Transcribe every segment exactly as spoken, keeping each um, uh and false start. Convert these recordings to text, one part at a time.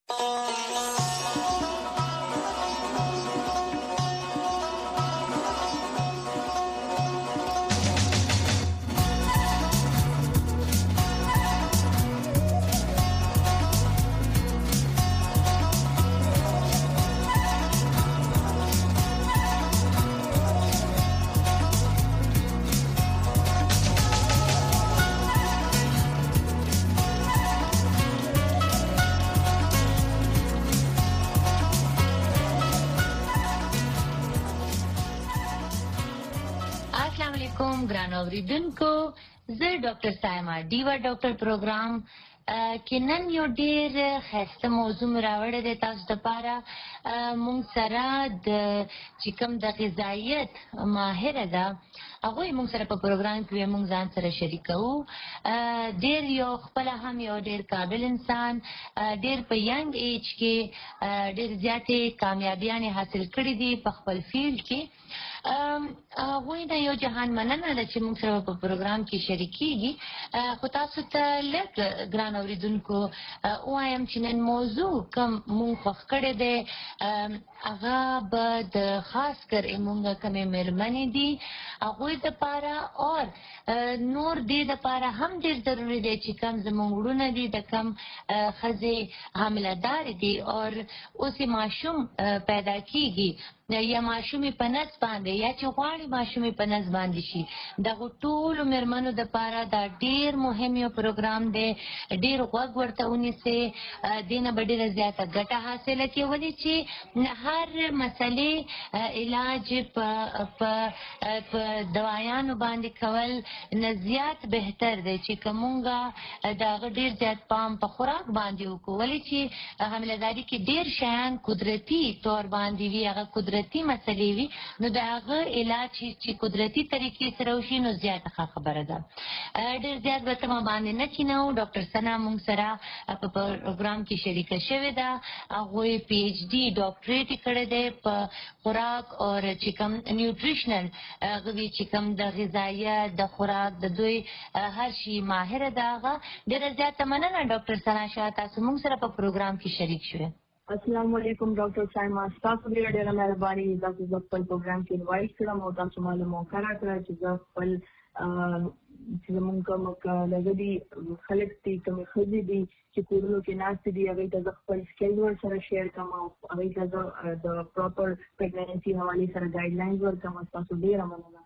ګران اوریدونکو زه ډاکټر سایما ډیوا ډاکټر پروګرام کې نن یو ډېر ښایسته موضوع مې راوړی دی تاسو دپاره. موږ سره د چې کوم د غذایت ماهره ده هغوی موږ سره په پروګرام کې موږ ځان سره شریکوو. ډېر یو خپله هم یو ډېر قابل انسان، ډېر په ینګ ایج کې ډېر زیاتې کامیابیانې حاصل کړي دي په خپل فیلډ کې. هغوی نه یو جهان مننه ده چې موږ سره په پروګرام کې شریکېږي. خو تاسو ته لږ ګران اوریدونکو ووایم چې نن موضوع کوم موږ خوښ کړی دی هغه به د خاص کر موږ کومې مېرمنې دي هغوی دپاره اور نور دې دپاره هم ډېر ضروري دی چې کم زموږ وروڼه دي د کم ښځې حامله دارې دي اور اوس یې ماشوم پیدا کېږي یا ماشومې په نس باندې یا چې غواړي ماشومې په نس باندې شي. دغو ټولو مېرمنو دپاره دا ډېر مهم یو پروګرام دی. ډېر غوږ ورته ونیسئ، دې نه به ډېره زیاته ګټه حاصله کړي ولې چې هر مسلې علاج په دوايانو باندې کول نه زیات بهتر دی چې که مونږ د هغه ډېر زیات پام په خوراک باندې وکړو ولې چې حاملهداري کې ډېر شیان قدرتي طور باندې وي، هغه قدرتي مسلې وي، نو د هغه علاج چې قدرتي طریقې سره وشي نو زیاته ښه خبره ده. ډېر زیات به ته ما باندې نه کینوو. ډاکټر سنا مونږ سره په پروګرام کې شریکه شوې ده. هغوی پی ایچ ډي ډاکټریټ یې کړی دی په خوراک او چې کوم نیوټریشنل هغه چې کوم د غذایت د خوراک د دوی هر شي ماهره ده. هغه ډېره زیاته مننه ډاکټر سنا شاه تاسو مونږ سره په پروګرام کې شریک شوې. السلام علیکم ډاکټر سایما، ستاسو ډېره ډېره مهرباني. تاسو زه خپل پروګرام کې انوایټ کړم او تاسو ما له موقع راکړه چې زه خپل چې زمونږ کوم لږدي خلک دي کومې ښځې دي چې کورونو کې ناستې دي هغوی ته زه خپل سکلز ورسره شیر کړم او هغوی ته زه د پراپر پریګننسي حوالې سره ګایډلاینز ورکړم. ستاسو ډېره مننه.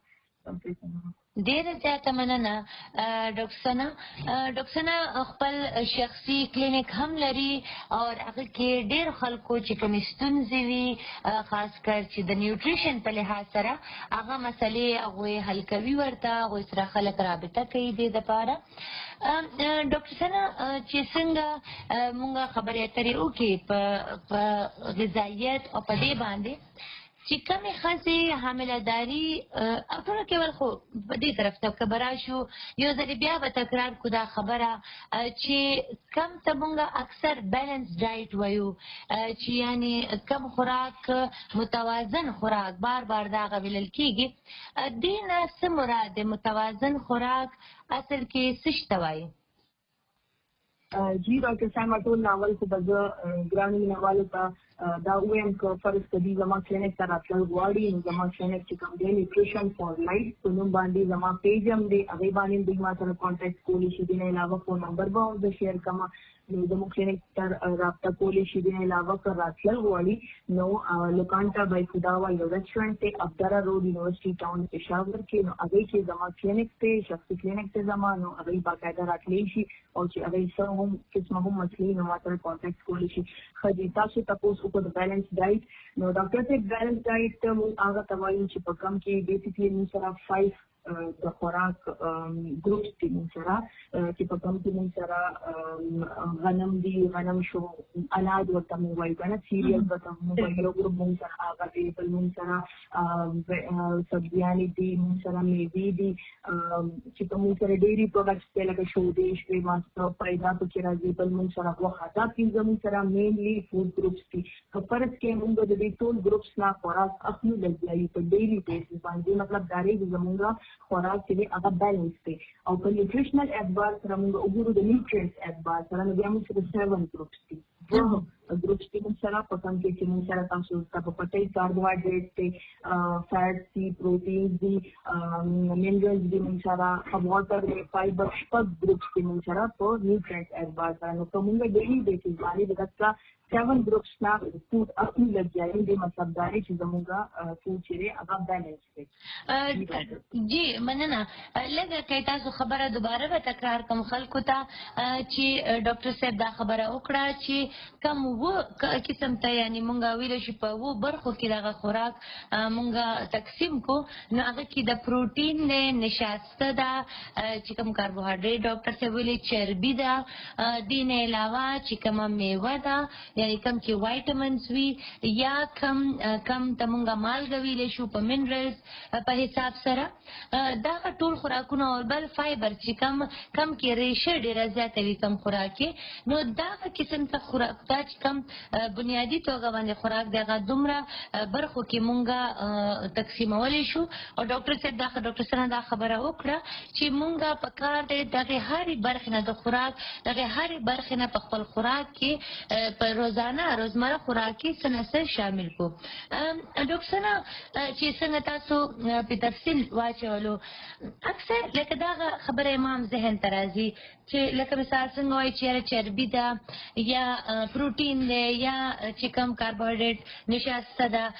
ډېره زیاته مننه ډاکټر سنا. ډاکټر سنا خپل شخصي کلینیک هم لري او هغه کې ډېر خلکو چې کومې ستونزې وي خاص کر چې د نیوټریشن په لحاظ سره هغه مسلې هغوی حل کوي ورته هغوی سره خلک رابطه کوي دې دپاره. ډاکټر سنا چې څنګه مونږ خبرې اترې وکړې په غذایت او په دې باندې چې کومې ښځې حاملهداري ټوله کې ول خو په دې طرف ته که به راشو یو ځلې بیا به تکرار کړو دا خبره چې کم ته مونږ اکثر بیلنس ډایټ وایو چې یعنې کم خوراک متوازن خوراک بار بار دا هغه ویلل کېږي. دې نه څه مراد دی؟ متوازن خوراک اصل کې څه شته وایي؟ جی ډاکټر سایما ټول ناول خو به زه ګرانو مینهوالو ته دا ووایم که فرض که دوی زما کلینک ته راتلل غواړي نو زما کلینک چې کوم دی نیوټریشن فار لایف په نوم باندې زما پیج هم دی هغې باندې دوی ما سره کانټیکټ کولی شي. دې نه علاوه فون نمبر به هم زه شیر کړم نو زموږ کلینک ته رابطه کولی شي. دې نه علاوه که راتلل غواړي نو لوکانټا بای خداوا یو ریسټورنټ دی ابدارا روډ یونیورسټي ټاون پېښور کې نو هغې کې زما کلینک دی شخصي کلینک دی زما نو هغې باقاعده راتلی شي او چې هغې څه هم قسمه هم مسلې نو ما سره کانټیکټ کولی شي. ښه دي تاسو تپوس وکړو د بیلنس ډایټ نو ډاکټر صاحب بیلنس ډایټ موږ هغه ته وایو چې په کم کې بیسیکلي موږ سره فایف د خوراک ګروپس دي موږ سره چې په کم کې موږ سره غنم دي غنم شو اناج ورته موږ وایو که نه سیریل ورته موږ وایو یو ګروپ موږ سره هغه دی بل موږ سره سبزیانې دي موږ سره میوې دي چې په موږ سره ډېري پروډکټس دی لکه شودې شوې ماسته پیدا پکې راځي بل موږ سره غوښه دا پنځه موږ سره مینلی فوډ ګروپس دي. په فرض کې موږ د دې ټول ګروپس نه خوراک اخلو لګیایي په ډیلي بیسس باندې مطلب دا دی زموږ خوراک چې دی هغه بیلنس دی او په نیوټریشنل اعتبار سره موږ وګورو د نیوټرینټس اعتبار سره نو بیا موږ سره سیون ګروپس دي. ګروپس کې موږ سره په کوم کې چې موږ سره تاسو ته په پټي کاربوهایډریټ دي فیټس دي پروټینز دي منرالز دي موږ سره واټر دي فایبر شپږ ګروپس کې موږ سره په نیوټرینټ اډوایز سره نو کومه ډیلی بیسس باندې دغه seven groups na food اخلي لګیاي دې مطلب دا دی چې زموږه فود چې هغه بیلنس دی جی مننه لږه کې تاسو خبره دوباره به تکرار کوم خلکو ته چې ډاکټر صاحب دا خبره وکړه چې کوم وو قسم ته یعنی مونږه ویل شي په وو برخو کې دغه خوراک مونږه تقسیم کو نو هغه کې د پروتین نه نشاسته دا چې کوم کاربوهایډریټ ډاکټر صاحب ویلي چربي دا دین علاوه چې کوم میوه دا یعنی کم چې وایټامینز وي یا کم کم تمونګه مالګه ویلې شو په منرالز په حساب سره دا ټول خوراکونه او بل فایبر چې کم کم کې ریشه ډیره زیاته وي کم خوراکي نو دا قسم ته خوراک دا چې کم بنیادی توګه باندې خوراک دغه دومره برخو کې مونږه تقسیمولی شو او ډاکټر صاحب دا ډاکټر سره دا خبره وکړه چې مونږه په کار دی دغه هرې برخې نه د خوراک دغه هرې برخې نه په خپل خوراک کې په روزانه روزمره خوراکي سنسر شامل کو ډاکټر سره چې څنګه تاسو په تفصیل واچولو اکثر لکه دا خبره امام ذهن ترازی چې لکه مثال څنګه وایي چې چربي ده یا پروتین ده یا چې کم کاربوهایډریټ نشاسته ده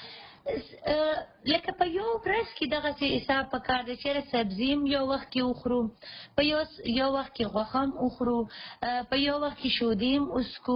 لکه په یو ورځ کې دغه څه حساب پکار دی چې سبزیم یو وخت کې وخورو په یو یو وخت کې غوښه هم وخورو په یو وخت کې شودیم اوسکو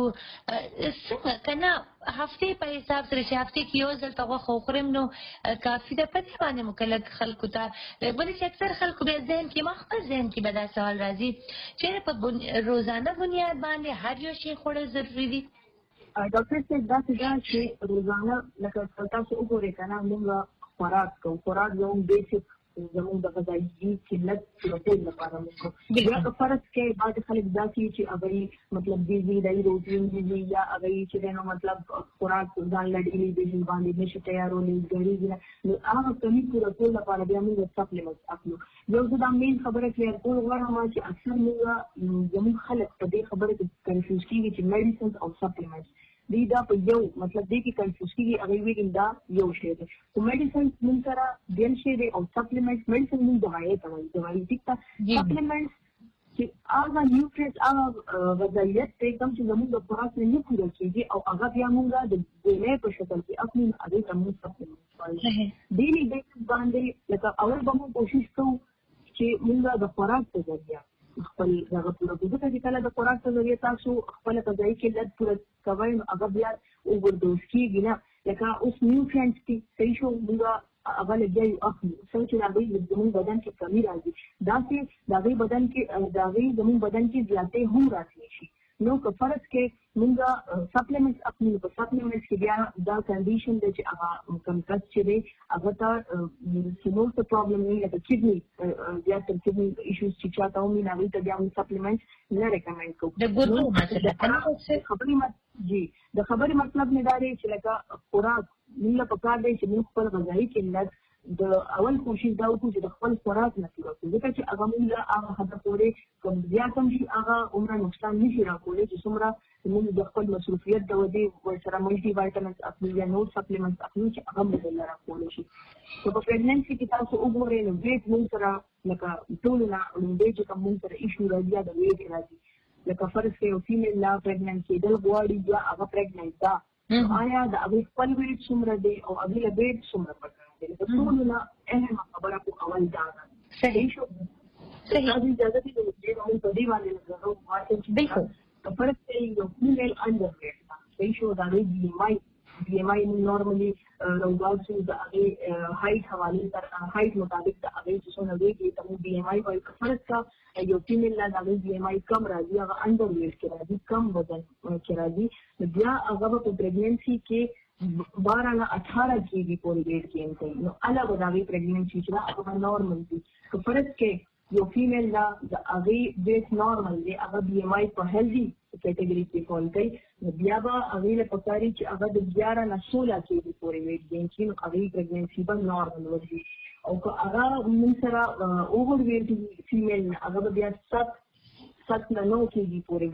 څنګه کنه هفته په حساب سره چې هفته کې یو ځل ته غوښه وخورم نو کافي ده په دې باندې مکلف خلکو ته بلې چې اکثر خلکو بیا ذهن کې ما خپل ذهن کې به دا سوال راځي چې په روزانه بنیاد باندې هر یو شی خوړل ضروري دي ډاکټر صاحب دا څنګه چې روزانه لکه تاسو وګورئ کنه موږ خوراک کوو خوراک زموږ بیسیک زموږ د غذایي قلت پروتین لپاره موږ بیا که فرض کې بعض خلک دا کوي چې هغوی مطلب بیزي دی روټین بیزي یا هغوی چې نو مطلب خوراک ځان له ډیلي بیسس باندې نشي تیارولی ګړېږي نو هغه کمي پوره کولو لپاره بیا موږ سپلیمنټس اخلو یو زه دا مین خبره کلیر کول غواړم چې اکثر موږ زموږ خلک په دې خبره کې کنفیوز کېږي چې میډیسنز او سپلیمنټس دی دا په یو مطلب دی کې کنفیوز کېږي هغوی وایي دا یو شی دی خو میډیسنز موږ سره بل شی دی او سپلیمنټس میډیسن موږ دوایي ته وایي دوایي ټیک ده سپلیمنټس چې هغه نیوټرینټس هغه غذایت دی کوم چې زموږ د خوراک نه نه پوره کېږي او هغه بیا موږ د ګولۍ په شکل کې اخلو نو هغوی ته موږ سپلیمنټس وایو ډیلي بیسس باندې لکه اول به موږ کوشش کوو چې موږ د خوراک په ذریعه خپل هغه پوره کوو ځکه چې کله د خوراک په ذریعه تاسو خپله غذایي قلت پوره کوئ نو هغه بیا اوورډوز کېږي نه لکه اوس نیوټرینټس دي صحیح شو موږ هغه لګیا یو اخلو څنګه چې د هغوی زموږ بدن کې کمي راځي داسې د هغوی بدن کې د هغوی زموږ بدن کې زیاتې هم راتلی شي نو که فرض کې موږ سپلیمنټس اخلو په سپلیمنټس کې بیا دا کنډیشن دی چې هغه کم کس چې دی هغه ته سینور ته پرابلم نه لکه کډني بیا تر کډني ایشوز چې چاته ومي نو هغوی ته بیا موږ سپلیمنټس نه ریکمنډ کوو د ګردو مسله خبرې جی د خبرې مطلب نه دا دی چې لکه خوراک موږ په کار دی چې موږ خپل غذایي قلت د اول کوشش دا وکړو چې د خپل خوراک نه پوره کړو ځکه چې هغه موږ هغه هدف پورې کوم زیات هم شي هغه عمره نقصان نشي راکولی چې څومره موږ د خپل مصروفیت د ودې ورسره ملټي وایټامینز اخلو یا نور سپلیمنټس اخلو چې هغه موږ له راکولی شي نو په پریګننسي کې تاسو وګورئ نو ویټ موږ سره لکه ټولو نه لومړی چې کوم موږ سره ایشو راځي یا د ویټ راځي لکه فرض کړئ یو فیمیل لا پریګننټ کېدل غواړي یا هغه پریګننټ ده آیا د هغوی خپل ویټ څومره دی او هغوی له ویټ څومره پکار دی لکه ټولو نه اهمه خبره په اول دا ده صحیح شو صحیح تاسو اجازه دي چې موږ په دې باندې لږ وایو چې بالکل که فرض کړئ یو فیمیل انډر ویټ ده صحیح شو د هغوی بي ایم آی بي ایم آی نارملي راوباسو د هغې هایټ حوالې سره هایټ مطابق د هغې چې څومره ویټ وي ته موږ بي ایم آی وایو که فرض کړه یو فیمیل نه د هغې بي ایم آی کم راځي هغه انډر ویټ کې راځي کم وزن کې راځي نو بیا هغه به په پریګننسي کې بارہ نه اٹھارہ کېږي پورې ویټ گین کوي نو هله به د هغې پریګننسي چې ده هغه به نارمل وي که فرض کې یو فیمیل ده د هغې ویټ نارمل دی هغه بي ایم آی په هیلدي کیټګري کې فال کوي نو بیا به هغې له پکار وي چې هغه د ګیاره نه سوله کېږي پورې ویټ گین کړي نو هغې پریګننسي به نارمل وځي او که هغه موږ سره اوور ویټ فیمیل نه هغه به بیا ست ست نه نو کېږي پورې ویټ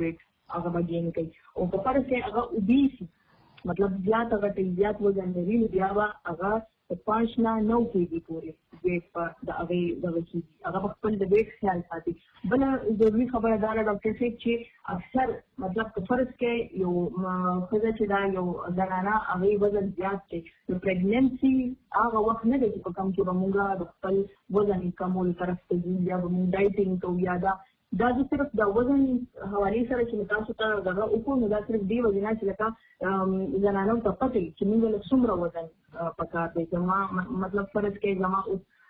هغه به ګین کوي او په فرض کې هغه اوبیسي مطلب زیات هغه ته زیات وزن لري نو بیا به هغه پانچ نه نو کېږي پورې ویټ په د هغې دغه کېږي هغه به خپل د ویټ خیال ساتي. بله ضروري خبره دا ده ډاکټر صاحب چې اکثر مطلب که فرض کې یو ښځه چې دا یو زنانه هغې وزن زیات دی نو پریګننسي هغه وخت نه دی چې په کوم کې به مونږ د خپل وزن کمولو طرف ته ځو یا به مونږ ډایټینګ کوو یا دا دا زه صرف د وزن حوالې سره چې تاسو ته دغه وکړو نو دا صرف دې وجې نه چې لکه زنانو ته پته وي چې موږ له څومره وزن پکار دی. زما مطلب فرض کې زما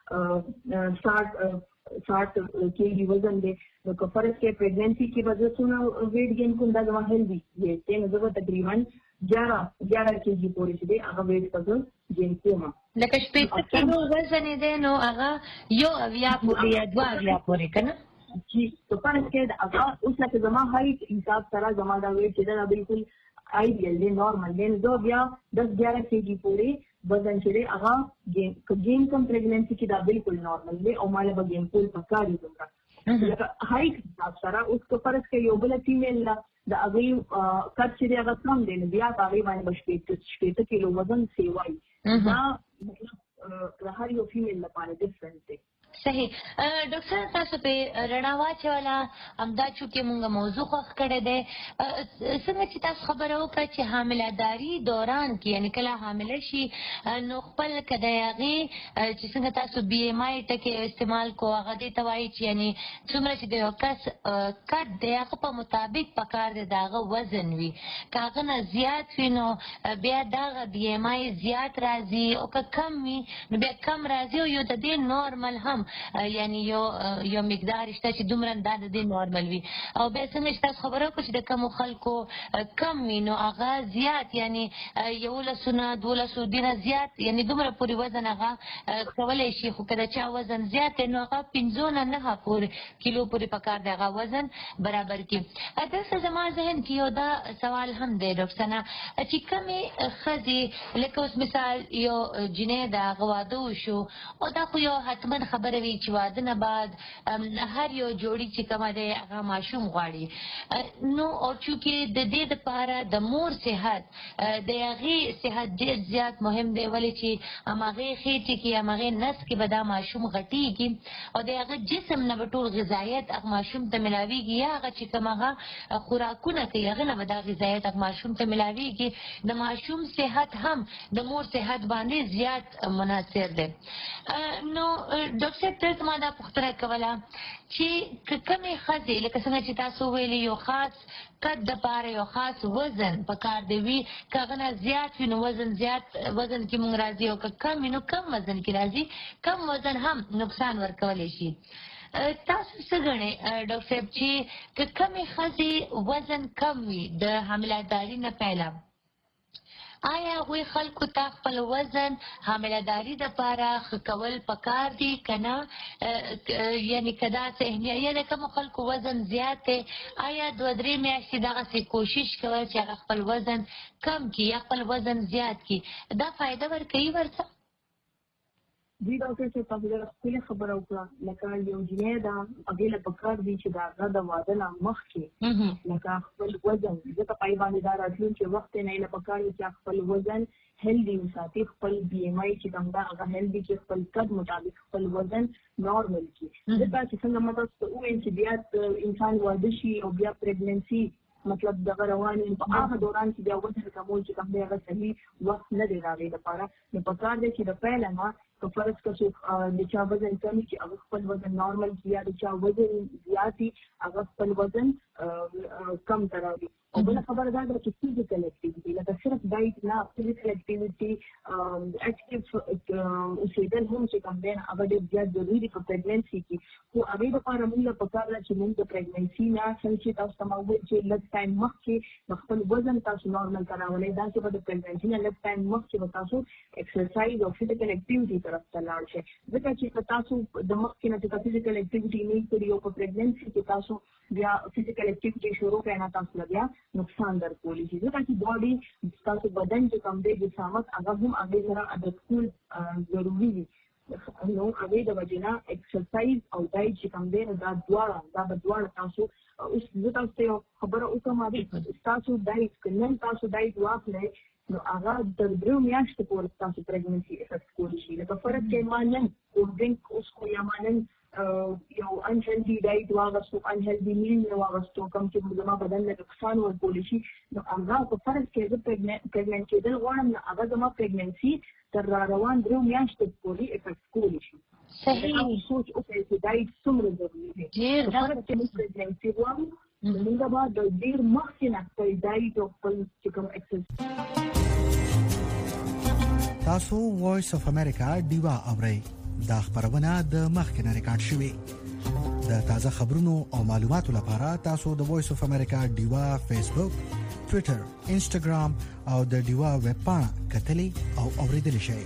اوس ساठ ساठ کېجي وزن دی نو که فرض کې پریګننسي کې به زه څومره ویټ ګین کوم دا زما هیلدي ویټ دی نو زه به تقریبا ګیارہ ګیارہ کېجي پورې چې دی هغه ویټ به زه ګین کوم. لکه شپېته کیلو وزن یې دی نو هغه یو اویا پورې یا دوه اویا پورې که نه چې په فرض کې د هغه اوس لکه زما هایټ حساب سره زما دا ویټ چې دا بالکل آیډیل دی نارمل دی نو زه بیا دس ګیارہ کېجي پورې وزن چې دی هغه ګین ګین کوم پریګننسي کې دا بالکل نارمل دی او ماله به ګین کول پکار دي دومره لکه هایټ حساب سره اوس که فرض کې یو بله فیمیل ده د هغې قد چې دی هغه کم دی نو بیا په هغې باندې به شپېته شپېته کیلو وزن سیوایي دا مطلب د هر یو فیمیل لپاره ډفرنټ دی. صحیح ډاکټر تاسو په رڼا واچوله همدا چونکې مونږ موضوع خوښ کړی دی څنګه چې تاسو خبره وکړه چې حاملهداري دوران کې یعنې کله حامله شي نو خپل که د هغې چې څنګه تاسو بي ایم آی ټکې استعمال کو هغه دې ته وایي چې یعنې څومره چې د یو کس قد دی هغه په مطابق پکار دی د هغه وزن وي که هغه نه زیات وي نو بیا دغه بي ایم آی زیات راځي او که کم وي نو بیا کم راځي او یو د دې نارمل هم یعنی یو یو مقدار شته چې دومره دا د دې نارمل وي او بیا څنګه چې تاسو خبره وکړو چې د کمو خلکو کم وي نو هغه زیات یعنی یولسو نه دولسو دې نه زیات یعنی دومره پورې وزن هغه کولی شي خو که د چا وزن زیات دی نو هغه پنځو نه نهه پورې کیلو پورې پکار دی هغه وزن برابر کړي. دلته زما ذهن کې یو دا سوال هم دی ډاکټر ثنا چې کومې ښځې لکه اوس مثال یو جنۍ ده هغه واده وشو او دا خو یو حتما خبره وي چې واده نه بعد هر یو جوړي چې کومه دی هغه ماشوم غواړي نو او چونکې د دې دپاره د مور صحت د هغې صحت ډېر زیات مهم دی ولې چې همهغې خېټې کې همهغې نس کې به دا ماشوم غټېږي او د هغه جسم نه به ټول غذایت هغه ماشوم ته ملاویږي یا هغه چې کوم هغه خوراکونه کوي هغه نه به دا غذایت هغه ماشوم ته ملاویږي د ماشوم صحت هم د مور صحت باندې زیات منحصر دی. نو ډاکټر صاحب دلته ما دا پوښتنه کوله چې که کومې ښځې لکه څنګه چې تاسو ویلي یو خاص قد دپاره یو خاص وزن پکار دی وي که هغه نه زیات وي نو وزن زیات وزن کې مونږ راځي او که کم وي نو کم وزن کې راځي کم وزن هم نقصان ورکولی شي. تاسو څه ګڼئ ډاکټر صاحب چې که کومې ښځې وزن کم وي د حاملهداري نه پهله آیا هغوی خلکو ته خپل وزن حاملهداري دپاره ښه کول پکار دي که نه یعنې که داسې اهمیت یا د کومو خلکو وزن زیات دی آیا دوه درې میاشتې دغسې کوشش کول چې هغه خپل وزن کم کړي یا خپل وزن زیات کړي دا فایده ورکوي ورته؟ جی ډاکټر صاحب تاسو ډېره ښکلې خبره وکړه لکه یو جنۍ ده هغې له پکار دي چې د هغه د واده نه مخکې لکه خپل وزن ځکه پای باندې دا راتلونکي وخت نه یې له پکار دي چې خپل وزن هیلدي وساتي خپل بي ایم آی چې کوم ده هغه هیلدي کې خپل قد مطابق خپل وزن نارمل کړي ځکه چې څنګه ما تاسو ته وویل چې بیا انسان واده شي او بیا پریګننسي مطلب دغه روان وي په هغه دوران کې بیا وزن کمول چې کوم دی هغه صحیح وخت نه دی د هغې دپاره نو پکار دی چې د پیله نه که فرض که څوک د چا وزن کم وي چې هغه خپل وزن نارمل کړي یا د چا وزن زیات وي هغه خپل وزن کم ته راوړي. او بله خبره دا ده چې فزیکل اکټیویټي لکه صرف ډایټ نه فزیکل اکټیویټي اکټیو اوسېدل هم چې کوم دی هغه ډېر زیات ضروري دي په پریګننسي کې خو هغې دپاره موږ له پکار ده چې موږ د پریګننسي نه څنګه چې تاسو ته ما وویل چې لږ ټایم مخکې د خپل وزن تاسو نارمل ته راولئ داسې به د پریګننسي نه لږ ټایم مخکې به تاسو ایکسرسایز او فزیکل اکټیویټي طرف ته لاړ شئ ځکه چې که تاسو د مخکې نه چې فزیکل اکټیویټي نه کړي او په پریګننسي کې تاسو بیا فزیکل اکټیویټي شروع کړئ نه تاسو له بیا نقصان در کولی شي ځکه چې باډي ستاسو بدن چې کوم دی جسامت هغه هم هغې سره عادت کول ضروري وي نو هغه د وجنا ایکسرسایز او ډایټ چې کوم دی دا دواړه دا به دواړه تاسو اوس زه تاسو ته خبره وکم چې تاسو ډایټ کنن تاسو ډایټ واخلئ نو هغه د درو میاشتو پورې تاسو پریګننسي افیکټ کولی شي لکه فرض کې مانن کولډ ډرینک اوس کو یا مانن یو انهیلدي ډایټ واغستو انهیلدي میل واغستو کوم چې زما بدن له نقصان ورکولی شي نو هغه په فرض کې زه پریګننټ کېدل غواړم نو هغه زما پریګننسي تر را روان درو میاشتو پورې افیکټ کولی شي صحیح سوچ او چې ډایټ څومره ضروري دی ډېر دا فرض کې پریګننسي غواړم موږ به د ډېر مخکې نه خپل ډایټ او خپل چې کوم ایکسرسایز تاسو وایس اف امریکا دیوا اورئ دا خبرونه د مخکنه ریکارډ شوې د تازه خبرونو او معلوماتو لپاره تاسو د وایس اف امریکا دیوا فیسبوک ټوئیټر انسټاګرام او د دیوا ویب پاڼه کتلی او اوریدلی شئ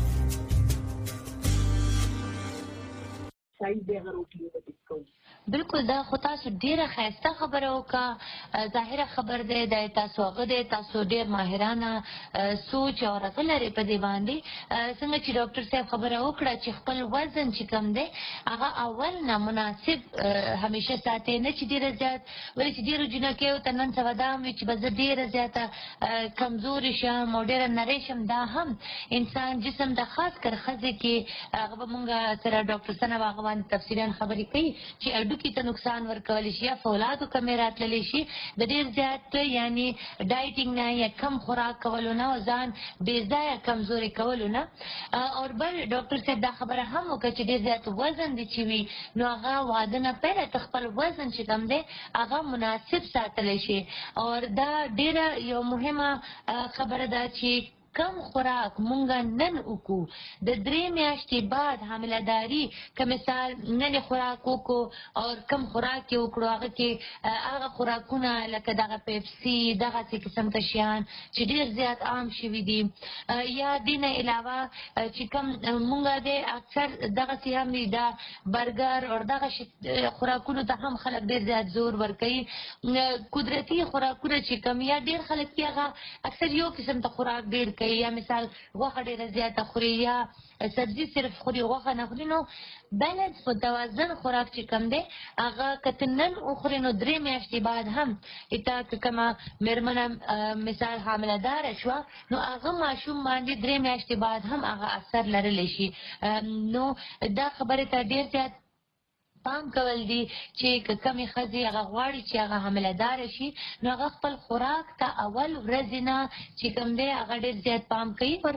سایز دی هغه روټین د ډیسکاونټ بالکل دا خو تاسو ډیره ښایسته خبره وکړه ظاهره خبر دی د تاسو هغه دی تاسو ډیر ماهرانه سوچ او راغله لري په دې باندې څنګه چې ډاکټر صاحب خبره وکړه چې خپل وزن چې کم دی هغه اول نه مناسب همیشه ساتي نه چې ډیره زیات ولې چې ډیرو جنکیو ته نن سبا دا وي چې به زه ډیره زیاته کمزوري شم او ډیره نرۍ شم دا هم انسان جسم د خاص کر ښځې کې هغه به مونږ سره ډاکټر صاحب هغه باندې تفصیلا خبرې کوي چې هډوکي ته نقصان ورکولی شي یا فولادو کمې راتللی شي د ډېر زیات یعنی ډایټینګ نه یا کم خوراک کولو نه او ځان بې ځایه کمزوري کولو نه او بل ډاکټر صاحب دا خبره هم وکړه چې ډېر زیات وزن دی چې وي نو هغه واده نه پیله ته خپل وزن چې کوم دی هغه مناسب ساتلی شي او دا ډېره یو مهمه خبره ده چې کم خوراک مونږ نن وکړو د درې میاشتې بعد حاملهداري که مثال نن خوراک وکړو او کم خوراک یې وکړو هغه کې هغه خوراکونه لکه دغه پیپسي دغسې قسم ته شیان چې ډېر زیات عام شوي دي یا دې نه علاوه چې کم مونږ دی اکثر دغسې هم وي دا برګر او دغه خوراکونو ته هم خلک ډېر زیات زور ورکوي قدرتي خوراکونه چې کم یا ډېر خلک چې هغه اکثر یو قسم ته خوراک ډېر یا مثال غوښه ډیره زیاته خوري یا سبزي صرف خوري غوښه نه خوري نو بیلنس متوازن خوراک چې کم دی هغه که ته نن وخورې نو درې میاشتې بعد هم تا که کومه مېرمنه مثال حامله شوه نو هغه ماشوم باندې درې میاشتې بعد هم هغه اثر لرلی شي نو دا خبرې ته ډېر زیات پام کول دي چې که کمې ښځې هغه غواړي چې هغه حامله شي نو هغه خپل خوراک ته اول ورځې نه چې کوم دی هغه ډېر زیات پام کوي پر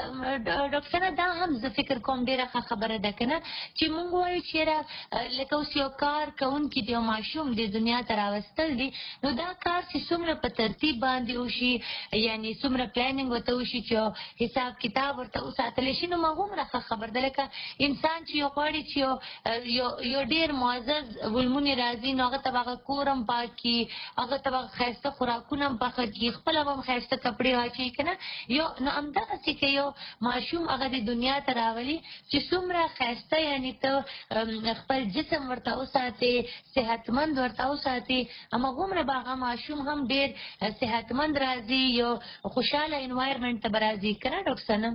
ډاکټره دا هم زه فکر کوم ډېره ښه خبره ده که نه چې مونږ وایو چې یاره لکه اوس یو کار کوونکي د یو ماشوم د دنیا ته راوستل دي نو دا کار چې څومره په ترتیب باندې وشي یعنې څومره پلانینګ ورته وشي چې حساب کتاب ورته وساتلی شي نو ما هومره ښه خبر ده لکه انسان چې یو غواړي چې یو ډېر معزز ولمونې راځي نو هغه ته به هغه کور هم پاک کړي هغه ته به ښایسته خوراکونه هم پاخه کړي خپله به هم ښایسته کپړې واچوي که نه یو نو همدغسې که یو ماشوم هغه د دنیا ته راولي چې څومره ښایسته یعنې ته خپل جسم ورته وساتې صحتمند ورته وساتې هماغومره به هغه ماشوم هم ډېر صحتمند راځي یو خوشحاله انوایرمنټ ته به راځي که نه ډاکټر صنم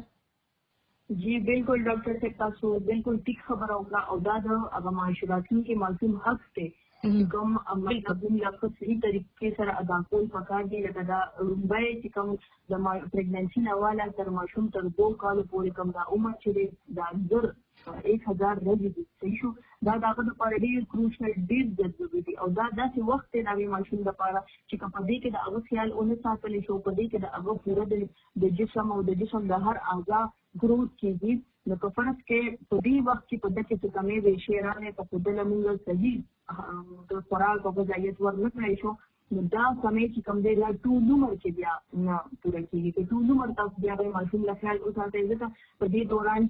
جی بالکل ډاکټر صاحب تاسو بالکل ټیک خبره وکړه او دا د هغه معاش راتلونکي معصوم حق دی کوم مطلب موږ صحیح طریقې سره ادا کول پکار دي لکه دا لومړی چې کوم د پریګننسي نه واله تر ماشوم تر دوه کالو پورې کوم دا عمر چې دی دا زر ایک هزار ورځې دي صحیح شو دا د هغه لپاره ډېر کروشل ډېر ضروري دي او دا داسې وخت دی د هغې ماشوم لپاره چې که په دې کې د هغه خیال ونه ساتلی شو په دې کې د هغه پوره د جسم او د جسم د هر اعضا ګروث کېږي نو په فرض کې په دې وخت کې په ده کې څه کمې ویشې راغلې په ښودله مونږ صحیح د خوراک او غذایت ور نه کړی شو نو دا کمې چې کوم دی دا ټول عمر کې بیا نه پوره کېږي که ټول عمر تاسو بیا به ماشوم له خیال وساتئ ځکه په دې دوران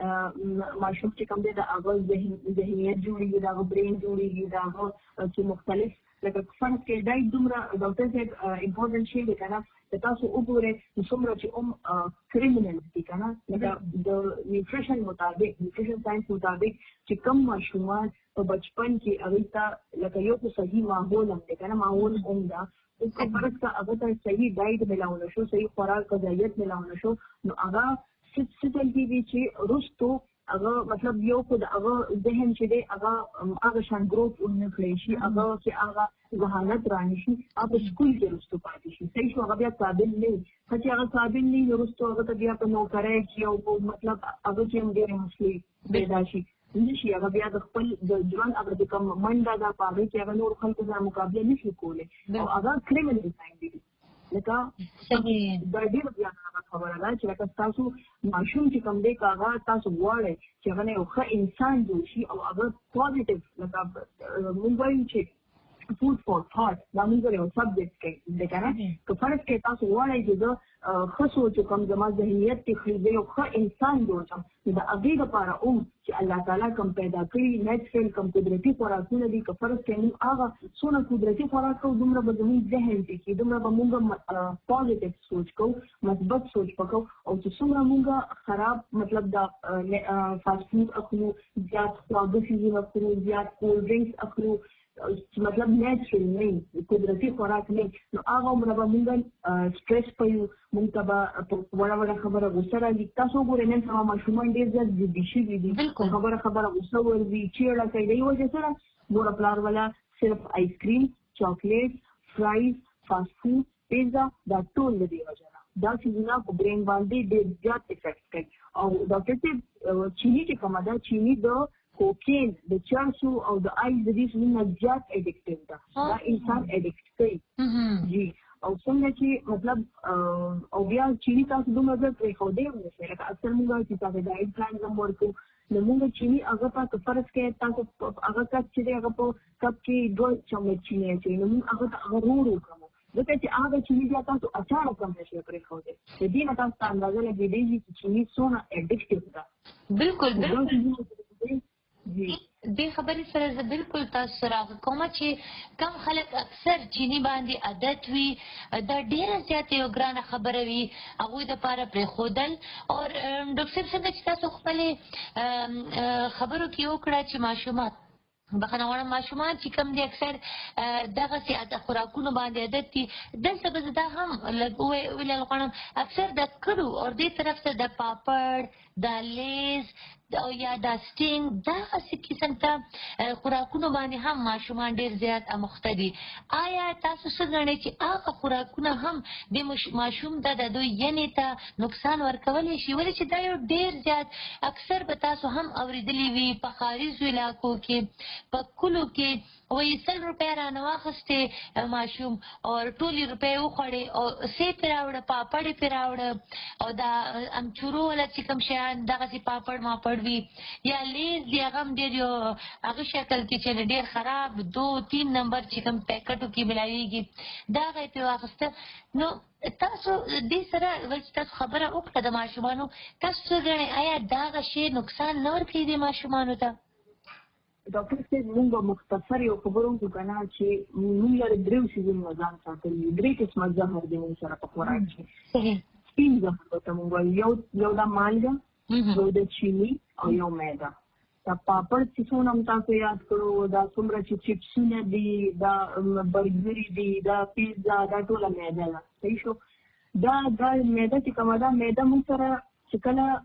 کې ماشوم چې کوم دی د هغه ذهنیت جوړېږي د هغه برین جوړېږي د هغه چې مختلف لکه فرض کې دا دومره ډاکټر صاحب امپورټنټ شی دی که نه د تاسو وګورئ نو څومره چې هم کریمینلز دي که نه لکه د نیوټریشن مطابق نیوټریشن ساینس مطابق چې کم ماشومان په بچپن کې هغوی ته لکه یو خو صحیح ماحول هم دی که نه ماحول هم ده اوس که فرض که هغه ته صحیح ډایټ میلاونه شو صحیح خوراک غذایت میلاونه شو نو هغه څه څه چل کېږي چې وروستو هغه مطلب یو خو د هغه ذهن چې دی هغه هغه شان ګروث ونه کړی شي هغه چې هغه ذهانت رانه شي هغه سکول کې رسټو پاتې شي صحیح شو هغه بیا قابل نه چې هغه قابل نه نو رسټو هغه بیا په نوکرۍ کې او مطلب هغه چې هم ډېر مسلې پیدا شي نشي هغه بیا د خپل د ژوند هغه د کوم منډه دا پاره کې هغه نور خلکو سره مقابله نشي کولای او هغه کریمینل ساين دي لکه دا ډېر بیا خبره ده چې لکه تاسو ماشوم چې کوم دی هغه تاسو غواړئ چې هغه یو ښه انسان جوړ شي او هغه پوزټیو لکه موږ وایو چې food for thought دا موږ یو سبجیکټ کې د کنه که فرض کې تاسو غواړئ چې د ښه سوچ کوم زما ذهنیت کې دی یو ښه انسان جوړ شم د هغې لپاره اوم چې الله تعالی کوم پیدا کړي نیچرل کوم قدرتي خوراکونه دي که فرض کې موږ هغه څونه قدرتي خوراک کوو دومره به زموږ ذهن کې دومره به موږ پوزټیو سوچ کوو مثبت سوچ وکړو او چې څومره موږ خراب مطلب دا فاسټ فوډ اخلو زیات خواږه څیزونه اخلو زیات کولډ ډرینکس اخلو مطلب نیچرل نه قدرتي خوراک نه نو هغه عمره به موږ سټرس پيو موږ ته به په وړه وړه خبره غوسه راځي تاسو ګورئ نن سبا ماشومان ډېر زیات ضدي شوي دي خبره خبره غوسه ورځي چیړه کوي د یوې وجې سره مور پلار والا صرف آیس کریم چاکلیټ فرایز فاسټ فوډ پیزا دا ټول د دې وجه نه دا څیزونه په برین باندې ډېر زیات افیکټ کوي او ډاکټر صاحب چیني چې کومه ده چیني د کوکین د چرسو او د آیس د دې څخه زیات اډیکټیو ده دا انسان اډیکټ کوي جی او څنګه چې مطلب او بیا چینی تاسو دومره ځل پرې خو دی نشي لکه اکثر موږ چې تاسو ډایټ پلان کوم ورکو نو موږ چینی هغه په فرض کې تاسو هغه کټ چې هغه په کپ کې دوه چمچ چینی چې نو موږ هغه هغه ورو کوو ځکه چې هغه چینی بیا تاسو اچار کوم شي پرې خو دی د دې نه تاسو اندازه لګېږي چې چینی څونه اډیکټیو ده بالکل بالکل دې خبرې سره زه بالکل تاسو سره کوم چې کم خلک اکثر چینی باندې عادت وي دا ډیره زیاته یو ګرانه خبره وي هغوی دپاره پرېښودل او ډاکټر څنګه چې تاسو خپلې خبرو کې وکړه چې ماشومان بخښنه غواړم ماشومان چې کوم دي اکثر دغسې خوراکونو باندې عادت دي دلته به زه دا هم لږ وویل غواړم اکثر د کړو او دې طرف ته د پاپړ د لیز او یا دا سټینګ دغسې قسم ته خوراکونو باندې هم ماشومان ډېر زیات اموخته دي آیا تاسو څه ګڼئ چې هغه خوراکونه هم د ماشوم ته د دوی ینې ته نقصان ورکولی شي ولې چې دا یو ډېر زیات اکثر به تاسو هم اورېدلي وي په ښاریزو علاقو کې په کلو کې وایي سل روپۍ رانه واخیستې ماشوم او ټولې روپۍ وخوړې او سې پرې راوړه پاپړ یې پرې راوړه او دا امچورو والا چې کوم شیان دغسې پاپړ ماپړ وي یا لیز دی هغه هم ډېر یو هغه شکل کې چې ډېر خراب دو تین نمبر چې کوم پیکټو کې ملاویږي دا هغه یې پرې واخیسته نو تاسو دې سره چې تاسو خبره وکړه د ماشومانو تاسو څه ګڼئ آیا دا هغه شی نقصان نه ورکوي دې ماشومانو ته ډاکټر صاحب موږ مختصر یو خبرو وکړو که نه چې موږ لره درېو څیزونه ځان ساتلي درې قسمه زهر دی موږ سره په خوراک کې سپین زهر ورته موږ وایو یو دا مالګه یو د چیني او یو میده دا پاپړ چې څونه هم تاسو یاد کړو دا څومره چې چپسونه دي دا برګري دي دا پیزا دا ټوله میده ده صحیح شو دا دا میده چې کومه ده میده موږ سره چې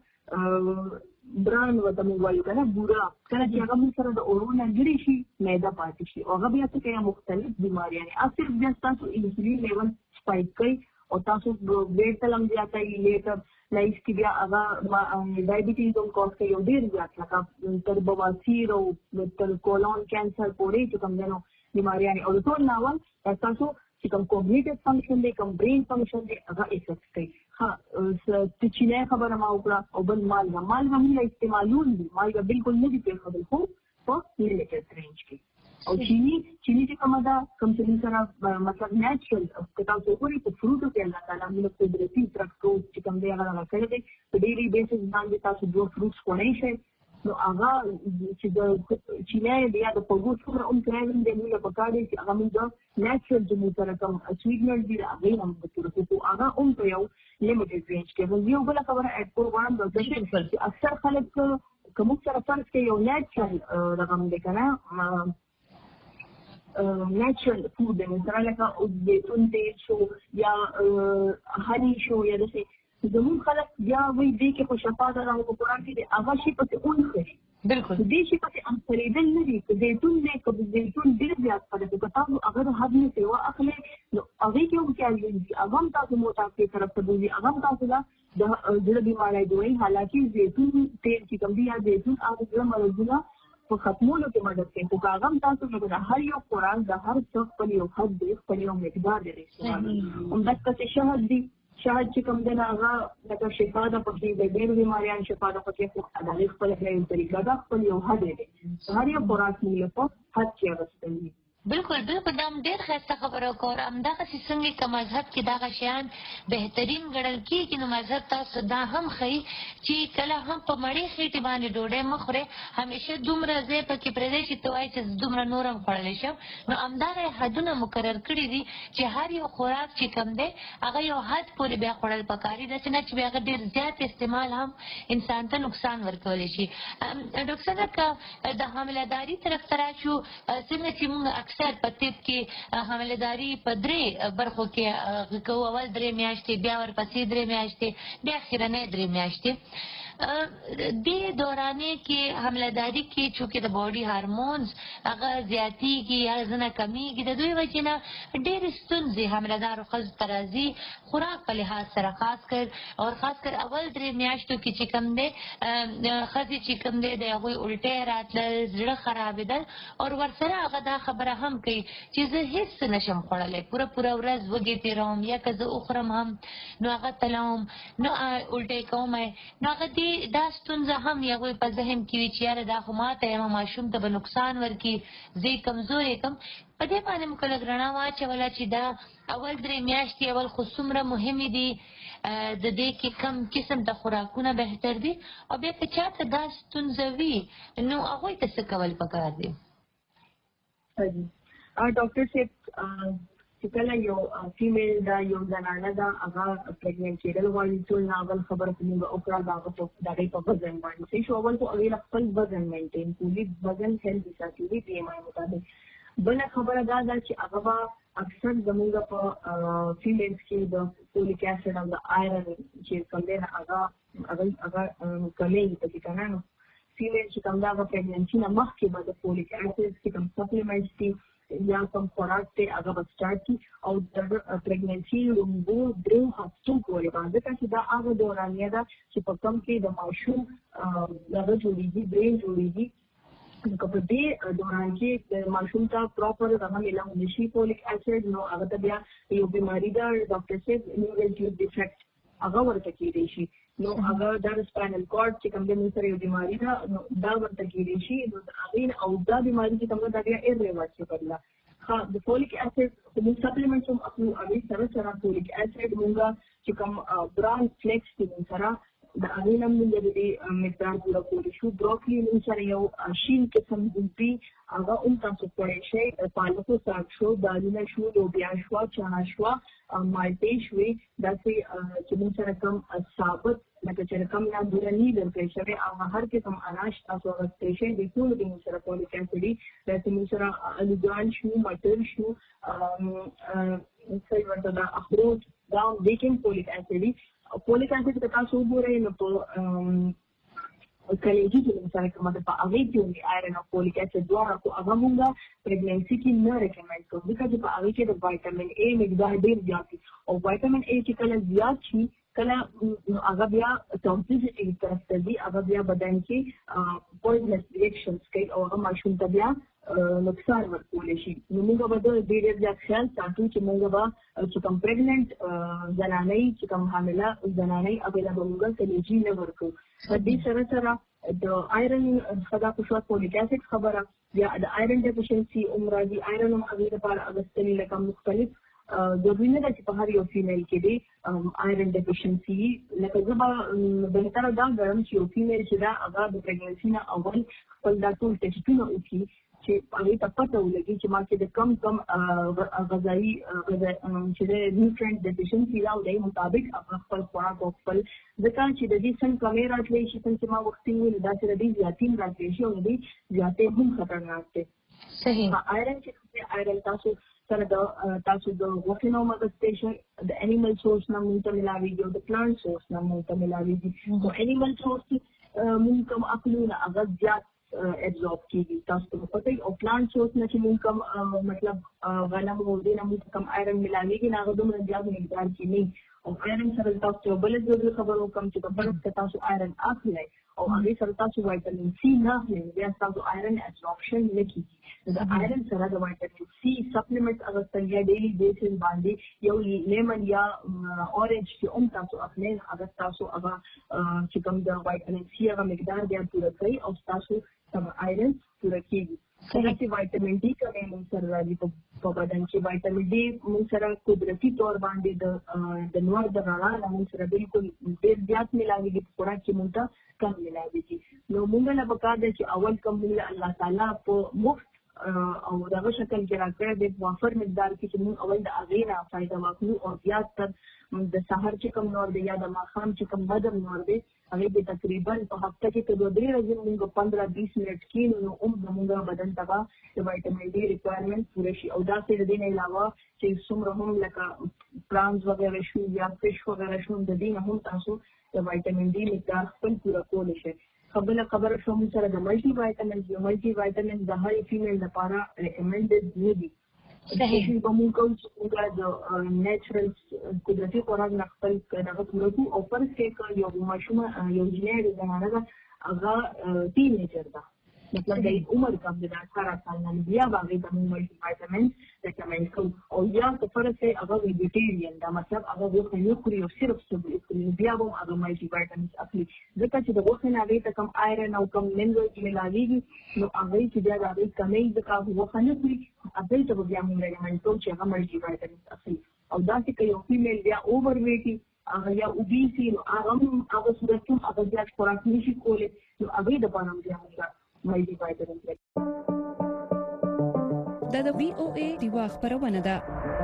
کله بران ورته موږ وایو که نه بوره کله چې هغه موږ سره د اوړو نه لرې شي میده پاتې شي او هغه بیا څه کوي مختلف بیماریانې هغه صرف بیا ستاسو انسولین لیول سپایک کوي او تاسو ویټ تل هم زیاتوي لیټر لایف کې بیا هغه ډایبیټیز هم کاز کوي او ډېر زیات لکه تر بواسیر او تر کولون کینسر پورې چې کوم دی نو بیماریانې او د ټول نه اول تاسو چې کوم کوګنیټیو فنکشن دی کوم برین فنکشن دی هغه افیکټ کوي ها د چینی خبره ما وکړه او بل مالګه مالګه موږ استعمالون دي مالګه بالکل نه دي پرېښودل خو په لیمیټډ رینج کې او چینی چینی چې کومه ده کوم چې موږ سره مطلب نیچرل که تاسو وګورئ په فروټو کې الله تعالی موږ قدرتي فرکټوز چې کوم دی هغه هغه کړی دی په ډیلی بیسس باندې تاسو دوه فروټس خوړی شئ نو هغه چې د چینی دی یا د خوږو څومره هم کرایل دی موږ له پکار دی چې هغه موږ د نیچرل چې موږ سره کوم سویټنر دي د هغې نه موږ پوره کړو هغه هم په یو لیمیټډ رینج کې موږ یو بله خبره اډ کړو غواړم ډاکټر چې اکثر خلک که موږ سره فرض کې یو نیچرل دغه هم دی که نه نیچرل فوډ دی مثلا لکه زیتون تیل شو یا هني شو یا داسې زموږ خلک بیا وایي دې کې خو شفا ده او په قرآن کې د هغه شي پسې اونخري بالکل دې شي پسې انخریدل نه دي که زیتون دی که زیتون ډېر زیات خلک که تاسو هغه د هضمي سیوا اخلئ نو هغې کې هم کیلري دي هغه هم تاسو موټاپې طرف ته بوځي هغه هم تاسو له د زړه بیماری دوی حالانکه زیتون تیل چې کوم دی یا زیتون هغه زړه مرضونه په ختمولو کې مدد کوي خو هغه هم تاسو لکه د هر یو خوراک د هر څه خپل یو حد دی خپل یو مقدار دی همداسې شهد دی شهد چې کوم دی هغه لکه شفا ده پکې د ډېرو بیماریانو شفا ده پکې خو د هغې خپله یو طریقه ده خپل یو حد دی هر یو خوراک موږ په حد کې اغوستی وي بالکل بالکل دا هم ډېر ښایسته خبره وکړه همدغسې څنګه که مذهب کې دغه شیان بهترین ګڼل کېږي نو مذهب تاسو دا هم ښیي چې کله هم په مړې خېټې باندې ډوډۍ مه خورئ همیشه دومره ځای پکې پرېږدئ چې ته وایې چې دومره نور هم خوړلی شم نو همدغه حدونه مقرر کړي دي چې هر یو خوراک چې کوم دی هغه یو حد پورې بیا خوړل پکار دي داسې نه چې بیا هغه ډېر زیات استعمال هم انسان ته نقصان ورکولی شي ډاکټر صاحب که د حاملهداري طرف ته راشو څنګه چې موږ اکثر په طب کې حاملهداري په درې برخو کې کوو اول درې میاشتې بیا ورپسې درې میاشتې بیا اخرنۍ درې میاشتې دې دورانې کې حملهداري کې چونکې د باډي هارمونز هغه زیاتېږي یا ځنه کمیږي د دوی وجې نه ډېرې ستونزې حملهدارو ښځو ته راځي خوراک په لحاظ سره خاص کر او خاص کر اول درې میاشتو کې چې کوم دی ښځې چې کوم دی د هغوی الټۍ راتلل زړه خرابېدل او ورسره هغه دا خبره هم کوي چې زه هېڅ څه نشم خوړلی پوره پوره ورځ وږې تېروم یا که زه وخورم هم نو هغه تلوم نو الټۍ کوم نو هغه دا ستونزه هم هغوی په ذهن کې وي چې یاره دا خو ماته یم ماشوم ته به نقصان ورکړي زه یې کمزوری کړم په دې باندې مو که لږ رڼا واچوله چې دا اول درې میاشتې اول خو څومره مهمې دي د دې کې کم قسم د خوراکونه بهتر دي او بیا که چاته دا ستونزه وي نو هغوی ته څه کول پکار دي ډاکټر صاحب چې کله یو فیمیل دا یو زنانه ده هغه پریګننټ کېدل غواړي ټول نه اول خبره خو موږ وکړه د هغه په د هغې په وزن باندې صحیح شو اول خو هغې له خپل وزن مینټین کړي وزن هیلدي ساتي د بي ام آی مطابق بله خبره دا ده چې هغه به اکثر زموږ په فیمیلز کې د فولیک اسید او د آیرن چې کوم دی نه هغه هغه کمیږي پکې که نه نو فیمیل چې کوم ده هغه پریګننسي نه مخکې به د فولیک اسید چې کوم سپلیمنټس دي یا کوم خوراک دی هغه به سټارټ کړي او د پریګننسي لومړو درېو هفتو پورې باندې ځکه چې دا هغه دورانیه ده چې په کوم کې د ماشوم دغه جوړېږي برین جوړېږي که په دې دوران کې د ماشوم ته پراپر هغه میلاو نه شي فولیک اسید نو هغه ته بیا یو بیماري ده ډاکټر صاحب نیورال ټیوب ډیفیکټ هغه ورته کېدی شي نو هغه دا د سپاینل کارډ چې کوم دی موږ سره یو بیماري ده نو دا ورته کېدی شي نو د هغې او دا بیماري چې کوم ده دا بیا ایرریورسیبل ده ښه د فولیک اسید خو موږ سپلیمنټس هم اخلو هغې سره سره فولیک اسید موږ چې کوم بران فلیکس دي موږ سره د هغې نه موږ د دې مقدار پوره کولی شو بروکلي موږ سره یو شین قسم بوټي هغه هم تاسو خوړی شئ پالکو ساګ شو دالونه شو لوبیا شوه چنا شوه مالټې شوې داسې چې موږ سره کوم ثابت لکه چې کوم نه بورني درکړی شوی هغه هر قسم اناج تاسو اخیستی شئ د ټولو دې موږ سره فولیک اسید دي داسې موږ سره الوګان شو مټر شو څه ورته دا اخروټ دا هم بیکینګ فولیک اسید دي فولیک اسید که تاسو وګورئ نو په کلیجي کې موږ سره کومه ده په هغې کې هم د آیرن او فولیک اسید دواړه خو هغه موږ پریګننسي کې نه ریکمنډ کوو ځکه چې په هغې کې د وایټامین اے مقدار ډېر زیات وي او وایټامین اے چې کله زیات شي کله هغه بیا ټاکسیسټي طرف ته ځي هغه بیا بدن کې پویزنس ریاکشنز کوي او هغه ماشوم ته بیا نقصان ورکولی شي نو موږ به د ډېر زیات خیال ساتو چې موږ به چې کوم پریګننټ زنانۍ چې کوم حامله زنانۍ هغې له به موږ کلیجي نه ورکوو په دې سره سره د آیرن ښه دا خو شوه فولیک اسید خبره بیا د آیرن ډیفیشنسي هم راځي آیرن هم هغې لپاره اخیستل لکه مختلف ضروري نه ده چې په هر یو فیمیل کې دی آیرن ډیفیشنسي لکه زه به بهتره دا ګڼم چې یو فیمیل چې ده هغه د پریګننسي نه اول خپل دا ټول ټسټونه وکړي چې هغې ته پته ولګي چې ما کې د کم کم غذایي چې د نیوټرینټ ډیفیشنسي ده او د هغې مطابق هغه خپل خوراک او خپل ځکه چې د دې څنګه کمې راتلی شي څنګه چې ما وختي وویل داسې د دې زیاتې هم راتلی شي او د دې زیاتې هم خطرناک دی صحیح آیرن چې آیرن تاسو سره د تاسو د غوښې نه مغسته شي د انیمل سورس نه مونږ ته ملاويږي او د پلانټ سورس نه مونږ ته ملاويږي نو انیمل سورس مونږ کوم اخلو نه هغه زیات ابزورب کیږي تاسو ته پته او پلانټ سورس نه چې مونږ کوم مطلب غنم او د نه مونږ کوم آیرن ملاويږي نه هغه دومره زیات مقدار کې نه او آیرن سره تاسو بل څه خبرو کوم چې په برس کې تاسو آیرن اخلئ او هغه سره تاسو وایټامین سی نه اخلئ بیا تاسو آیرن ابزورپشن نه کیږي د آیرن سره د وایټامین سی سپلیمنټ هغه څنګه ډیلی بیسس باندې یو لیمن یا اورنج چې هم تاسو اخلئ هغه تاسو هغه چې کوم د وایټامین سی هغه مقدار بیا پوره کوي او تاسو سم آیرن پوره کیږي کله چې وایټامین ډي کمې موږ سره راځي په بدن کې وایټامین ډي موږ سره قدرتي تور باندې د د نور د رڼا نه موږ سره بالکل ډېر زیات ملاويږي په خوراک کې موږ ته کم ملاويږي نو موږ له پکار دی چې اول کوم الله تعالی په مفت او دغه شکل کې راکړی د وافر مقدار کې چې موږ اول د هغې نه فایده واخلو او زیات تر د سحر چې کوم نور دی یا د ماښام چې کوم بدن نور دی هغې به تقریبا په هفته کې که دوه درې ورځې موږ پندره بیس منټ کینو نو هم زموږ بدن ته به د وایټامین ډي ریکوایرمنټ پوره شي او داسې د دې نه علاوه چې څومره هم لکه پرانز وغیره شو یا فش وغیره شو د دې نه هم تاسو د وایټامین ډي مقدار خپل پوره کولی شئ خبره خبره شو موږ سره د ملټي وایټامینز یو ملټي وایټامینز د هر فیمیل لپاره ریکمنډډ نه دي صحیح په موږ کوم چې موږ د نیچرل قدرتي خوراک نه خپل دغه پوره کوو او فرض کې یو ماشومه یو جنیر زنانه ده هغه ټینیجر ده مطلب د عمر کم د اټھارہ سال نه بیا باندې د ملټي وایټامین ریکمنډ کوو او یا که فرض کې هغه ویجیټیرین دا مطلب هغه غوښه نه خوري او صرف سبزي خوري بیا به هغه ملټي وایټامینز اخلي ځکه چې د غوښې نه هغې ته کم آیرن او کم منرلز ملاویږي نو هغې چې بیا د هغې کمۍ ځکه غوښه نه خوري هغې ته به بیا موږ ریکمنډ کوو چې هغه ملټي وایټامینز اخلي او داسې که یو فیمیل بیا اوور ویټي هغه یا اوبیسي نو هغه هم هغه صورت کې هم هغه زیات خوراک نشي کولی نو هغې دپاره هم بیا موږ ملټي وایټامینز دا د وی او ای دیوا خبرونه ده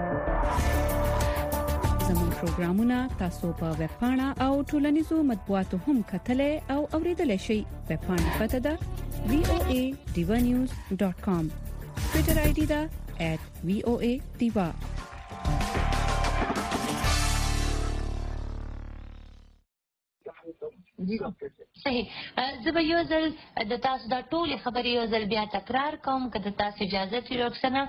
زموږ پروګرامونه تاسو په ویب پاڼه او ټولنیزو مطبوعاتو هم کتلای او اوریدلای شئ ویب پاڼه پته ده وی او ای دیوا نیوز ډاٹ کام ټویټر آی ډي ده ایٹ وی او ای دیوا صحیح زه به یو ځل د تاسو دا ټولې خبرې یو ځل بیا تکرار کوم که د تاسو اجازه وي رخصانه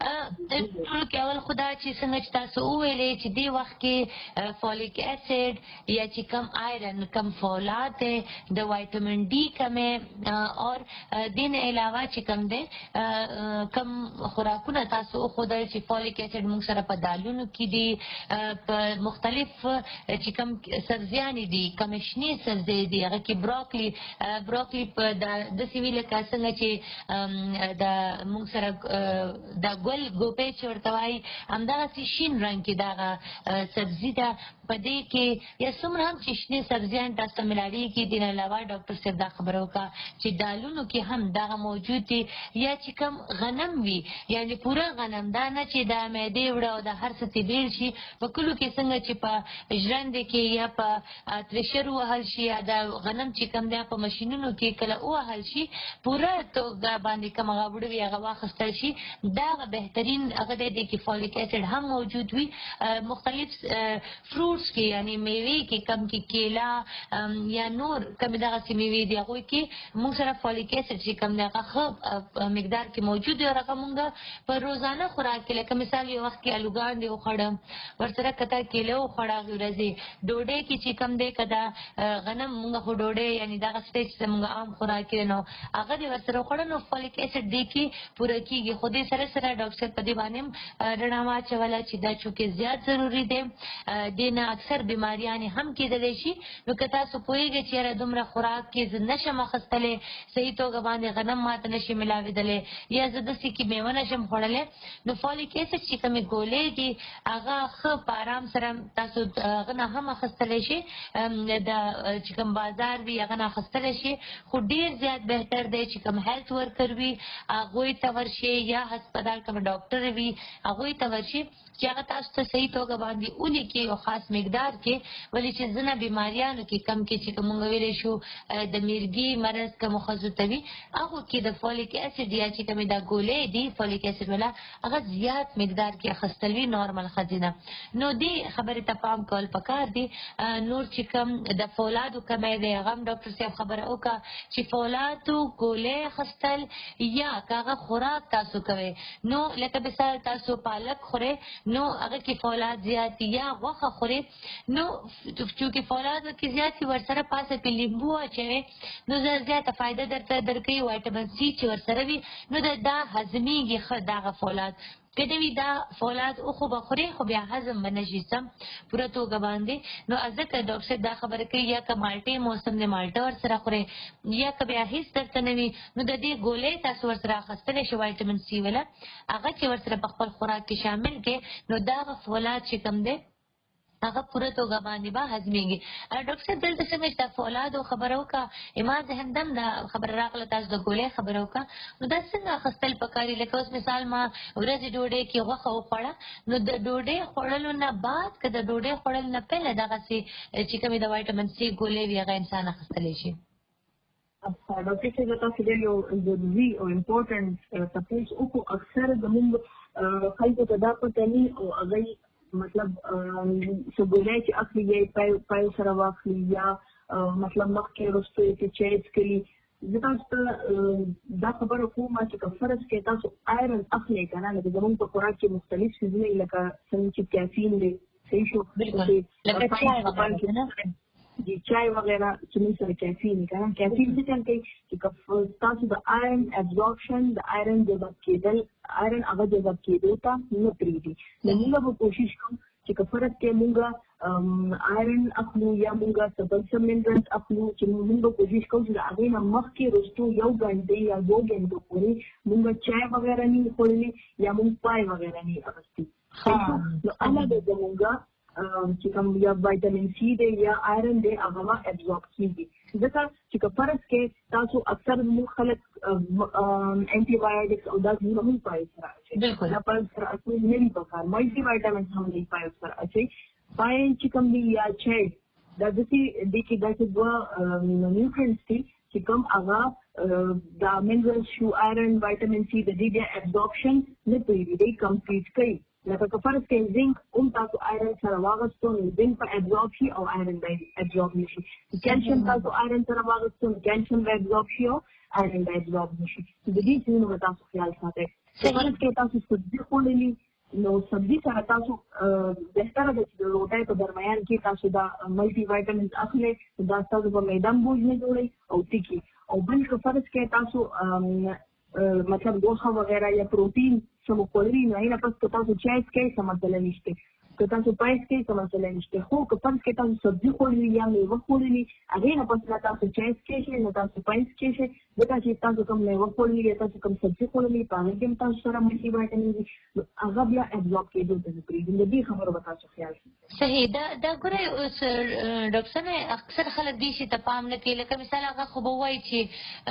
ټولو کې اول خو دا چې څنګه چې تاسو وویلې چې دې وخت کې فولیک اسید یا چې کم آیرن کم فولاد دی د وایټامین ډي کمې اور دې نه علاوه چې کم دی کم خوراکونه تاسو وښودل چې فولیک اسید موږ سره په دالونو کې دي په مختلف چې کم سبزیانې دي کم شنې سبزۍ دي هغه کې بروکلی بروکلی په داسې وي لکه څنګه چې د موږ سره د ګل ګوپې چې ورته وایي همدغسې شین رنګ کې دغه سبزي ده په دې کې یا څومره هم چې شنې سبزیان تاسو ته ملاویږي دې نه علاوه ډاکټر صاحب دا خبره وکړه چې دالونو کې هم دغه موجود دي یا چې کوم غنم وي یعنې پوره غنم دا نه چې د معدې وړه او د هر څه چې بیل شي په کلو کې څنګه چې په ژرندې کې یا په ترشر ووهل شي یا د غنم چې کوم دی په ماشینونو کې کله ووهل شي پوره توګه باندې کوم هغه وړه وي هغه واخیستل شي دا هغه بهترین هغه دی دې کې فولیک اسید هم موجود وي مختلف فروټس کې یعنې میوې کې کم کې کیلا یا نور کمې دغسې میوې دي هغوی کې موږ سره فولیک اسید چې کوم دی هغه ښه مقدار کې موجود دی او هغه موږ په روزانه خوراک کې لکه مثال یو وخت کې الوګان دې وخوړم ورسره که تا کیله وخوړه هغې ورځې ډوډۍ کې چې کوم دی که دا غنم موږ خو ډوډۍ یعنې دغسې دی چې زموږ عام خوراک کې نو هغه دې ورسره وخوړه نو فولیک اسید دې کې پوره کېږي خو دې سره سره ډاکټر صاحب په دې باندې هم رڼا واچوله چې دا چونکې زیات ضروري دی دې نه اکثر بیماریانې هم کېدلی شي نو که تاسو پوهېږئ چې یاره دومره خوراک کې زه نشم اخیستلی صحیح توګه باندې غنم ماته نشي ملاوېدلی یا زه داسې کې میوه نشم خوړلی نو فولیک اسید چې کومې ګولۍ دي هغه ښه په ارام سره تاسو هغه نه هم اخیستلی شي د چې کوم بازار وي هغه نه اخیستلی شي، خو ډېر زیات بهتر دی چې کوم هیلث ورکر وي هغوی ته ورشي یا هسپتال کوم ډاکټر وي هغوی ته ورشي چې هغه تاسو ته صحیح توګه باندې ولیکي یو خاص مقدار کې، ولې چې ځینې بیماریانو کې کم کې چې موږ ویلی شو د میرګي مرض کومو ښځو ته وي هغو کې د فولیک اسید یا چې کومې دا ګولۍ دي فولیک اسید والا هغه زیات مقدار کې اخیستل وي نارمل ښځې نه. نو دې خبرې ته پام کول پکار دي. نور چې کوم د فولادو کمی دی هغه هم ډاکټر صاحب خبره وکړه چې فولادو ګولۍ اخیستل یا که هغه خوراک تاسو کوئ نو لکه مثال تاسو پالک خورئ نو هغه کې فولاد زیات یا غوښه خورئ نو چونکې فولادو کې زیات وي ورسره پاسه پې لیمبو اچوئ نو زیاته فایده درته درکوي وایټامین سی چې ورسره وي نو دا هضمېږي ښه دغه فولاد. که نه وي دا فولاد خو به خورې خو بیا هضم به نه شي سم پوره توګه باندې. نو ځکه ډاکټر صاحب دا خبره کوي یا که مالټې موسم دی مالټه ورسره خورئ یا که بیا هېڅ درته نه وي نو د دې ګولۍ تاسو ورسره اخیستلی شئ وایټامین سی والا هغه چې ورسره په خپل خوراک کې شامل کړئ نو دغه فولاد چې کوم دی هغه پوره توګه باندې به هضمېږي. ډاکټر صاحب دلته څنګه چې دا فولادو خبره وکړه ما ذهن ته هم دا خبره راغله تاسو د ګولۍ خبره وکړه نو دا څنګه اخیستل پکار دي؟ لکه اوس مثال ما ورځې ډوډۍ کې غوښه وخوړه نو د ډوډۍ خوړلو نه بعد که د ډوډۍ خوړلو نه پهله دغسې چې کومې د وایټامین سی ګولۍ وي هغه انسان اخیستلی شي. ډاکټر صاحب تاسو ډېر یو ضروري او امپورټنټ تپوس وکړو. اکثر زموږ خلکو ته دا پته نه او هغوی مطلب څه ګولۍ چې اخلي یا یې پایو سره واخلي یا مطلب مخکې وروسته یې چې چای څښلي. زه تاسو ته دا خبره کوم چې که فرض کې تاسو آیرن اخلئ که نه لکه زموږ په خوراک کې مختلف څیزونه لکه څنګه چې کافین دی صحیح شو د چای وغیره چې موږ سره کافین که نه کافین څه چل کوي چې که تاسو د آیرن ابزورپشن د آیرن جذب کېدل آیرن هغه جذب کېدو ته نه پرېږدي. نو موږ به کوشش کوو چې که فرض کې موږ آیرن اخلو یا موږ څه بل څه منرلز اخلو چې موږ به کوشش کوو چې د هغې نه مخکې وروستو یو ګنټې یا دوه ګنټو پورې موږ چای وغیره نه وي خوړلي یا موږ پای وغیره نه وي اخیستي. نو هغه به زموږ چې کوم یا وایټامین سی دی یا آیرن دی هغه به ابزورب کېږي. ځکه چې که فرض کې تاسو اکثر زموږ خلک انټي بایوټکس او دا څیزونه هم پایو سره اچوي دا پایو سره اچوي نه وي پکار مالټي وایټامنز هم دی پایو سره اچوي. پای چې کوم دی یا چای دا داسې دی کې داسې دوه نیوټرنټس دي چې کوم هغه دا منرلز شو آیرن وایټامین سی د دې بیا ابزورپشن نه پرېږدي دی کمپلیټ کوي. لکه که فرض کې زنک هم تاسو آیرن سره واغستو نو زنک به ابزورب شي او آیرن به ابزورب نه شي. کیلشیم تاسو آیرن سره واغستو نو کیلشیم به ابزورب شي او آیرن به ابزورب نه شي. د دې څیزونو به تاسو خیال ساتئ. که فرض کې تاسو سبزي خوړلي نو سبزي سره تاسو بهتره ده چې د روټۍ په درمیان کې تاسو دا ملټي وایټامینز اخلئ دا ستاسو په معده هم بوج نه جوړوي او ټیکي. او بل که فرض کې تاسو مطلب غوښه وغیره یا پروټین څه مو خوړلي نو هغې نه پس که تاسو چای څکئ څه مسله نشته که تاسو پای څکئ څه مسله نشته. خو که فرض کې تاسو سبزي خوړلي یا میوه خوړلي هغې نه پس نه تاسو چای څکئ شئ نه تاسو پای څکئ شئ ځکه چې تاسو کوم میوه خوړلي یا تاسو کوم سبزي خوړلي په هغې کې هم تاسو سره ملټي وایټامین دي نو هغه بیا ابزورب کېدو ته نه پرېږدي. د دې خبرو به تاسو خیال صحیح. دا دا ګورئ اوس ډاکټر صاحب اکثر خلک دې شي ته پام نه کوي. لکه مثال هغه خو به وایي چې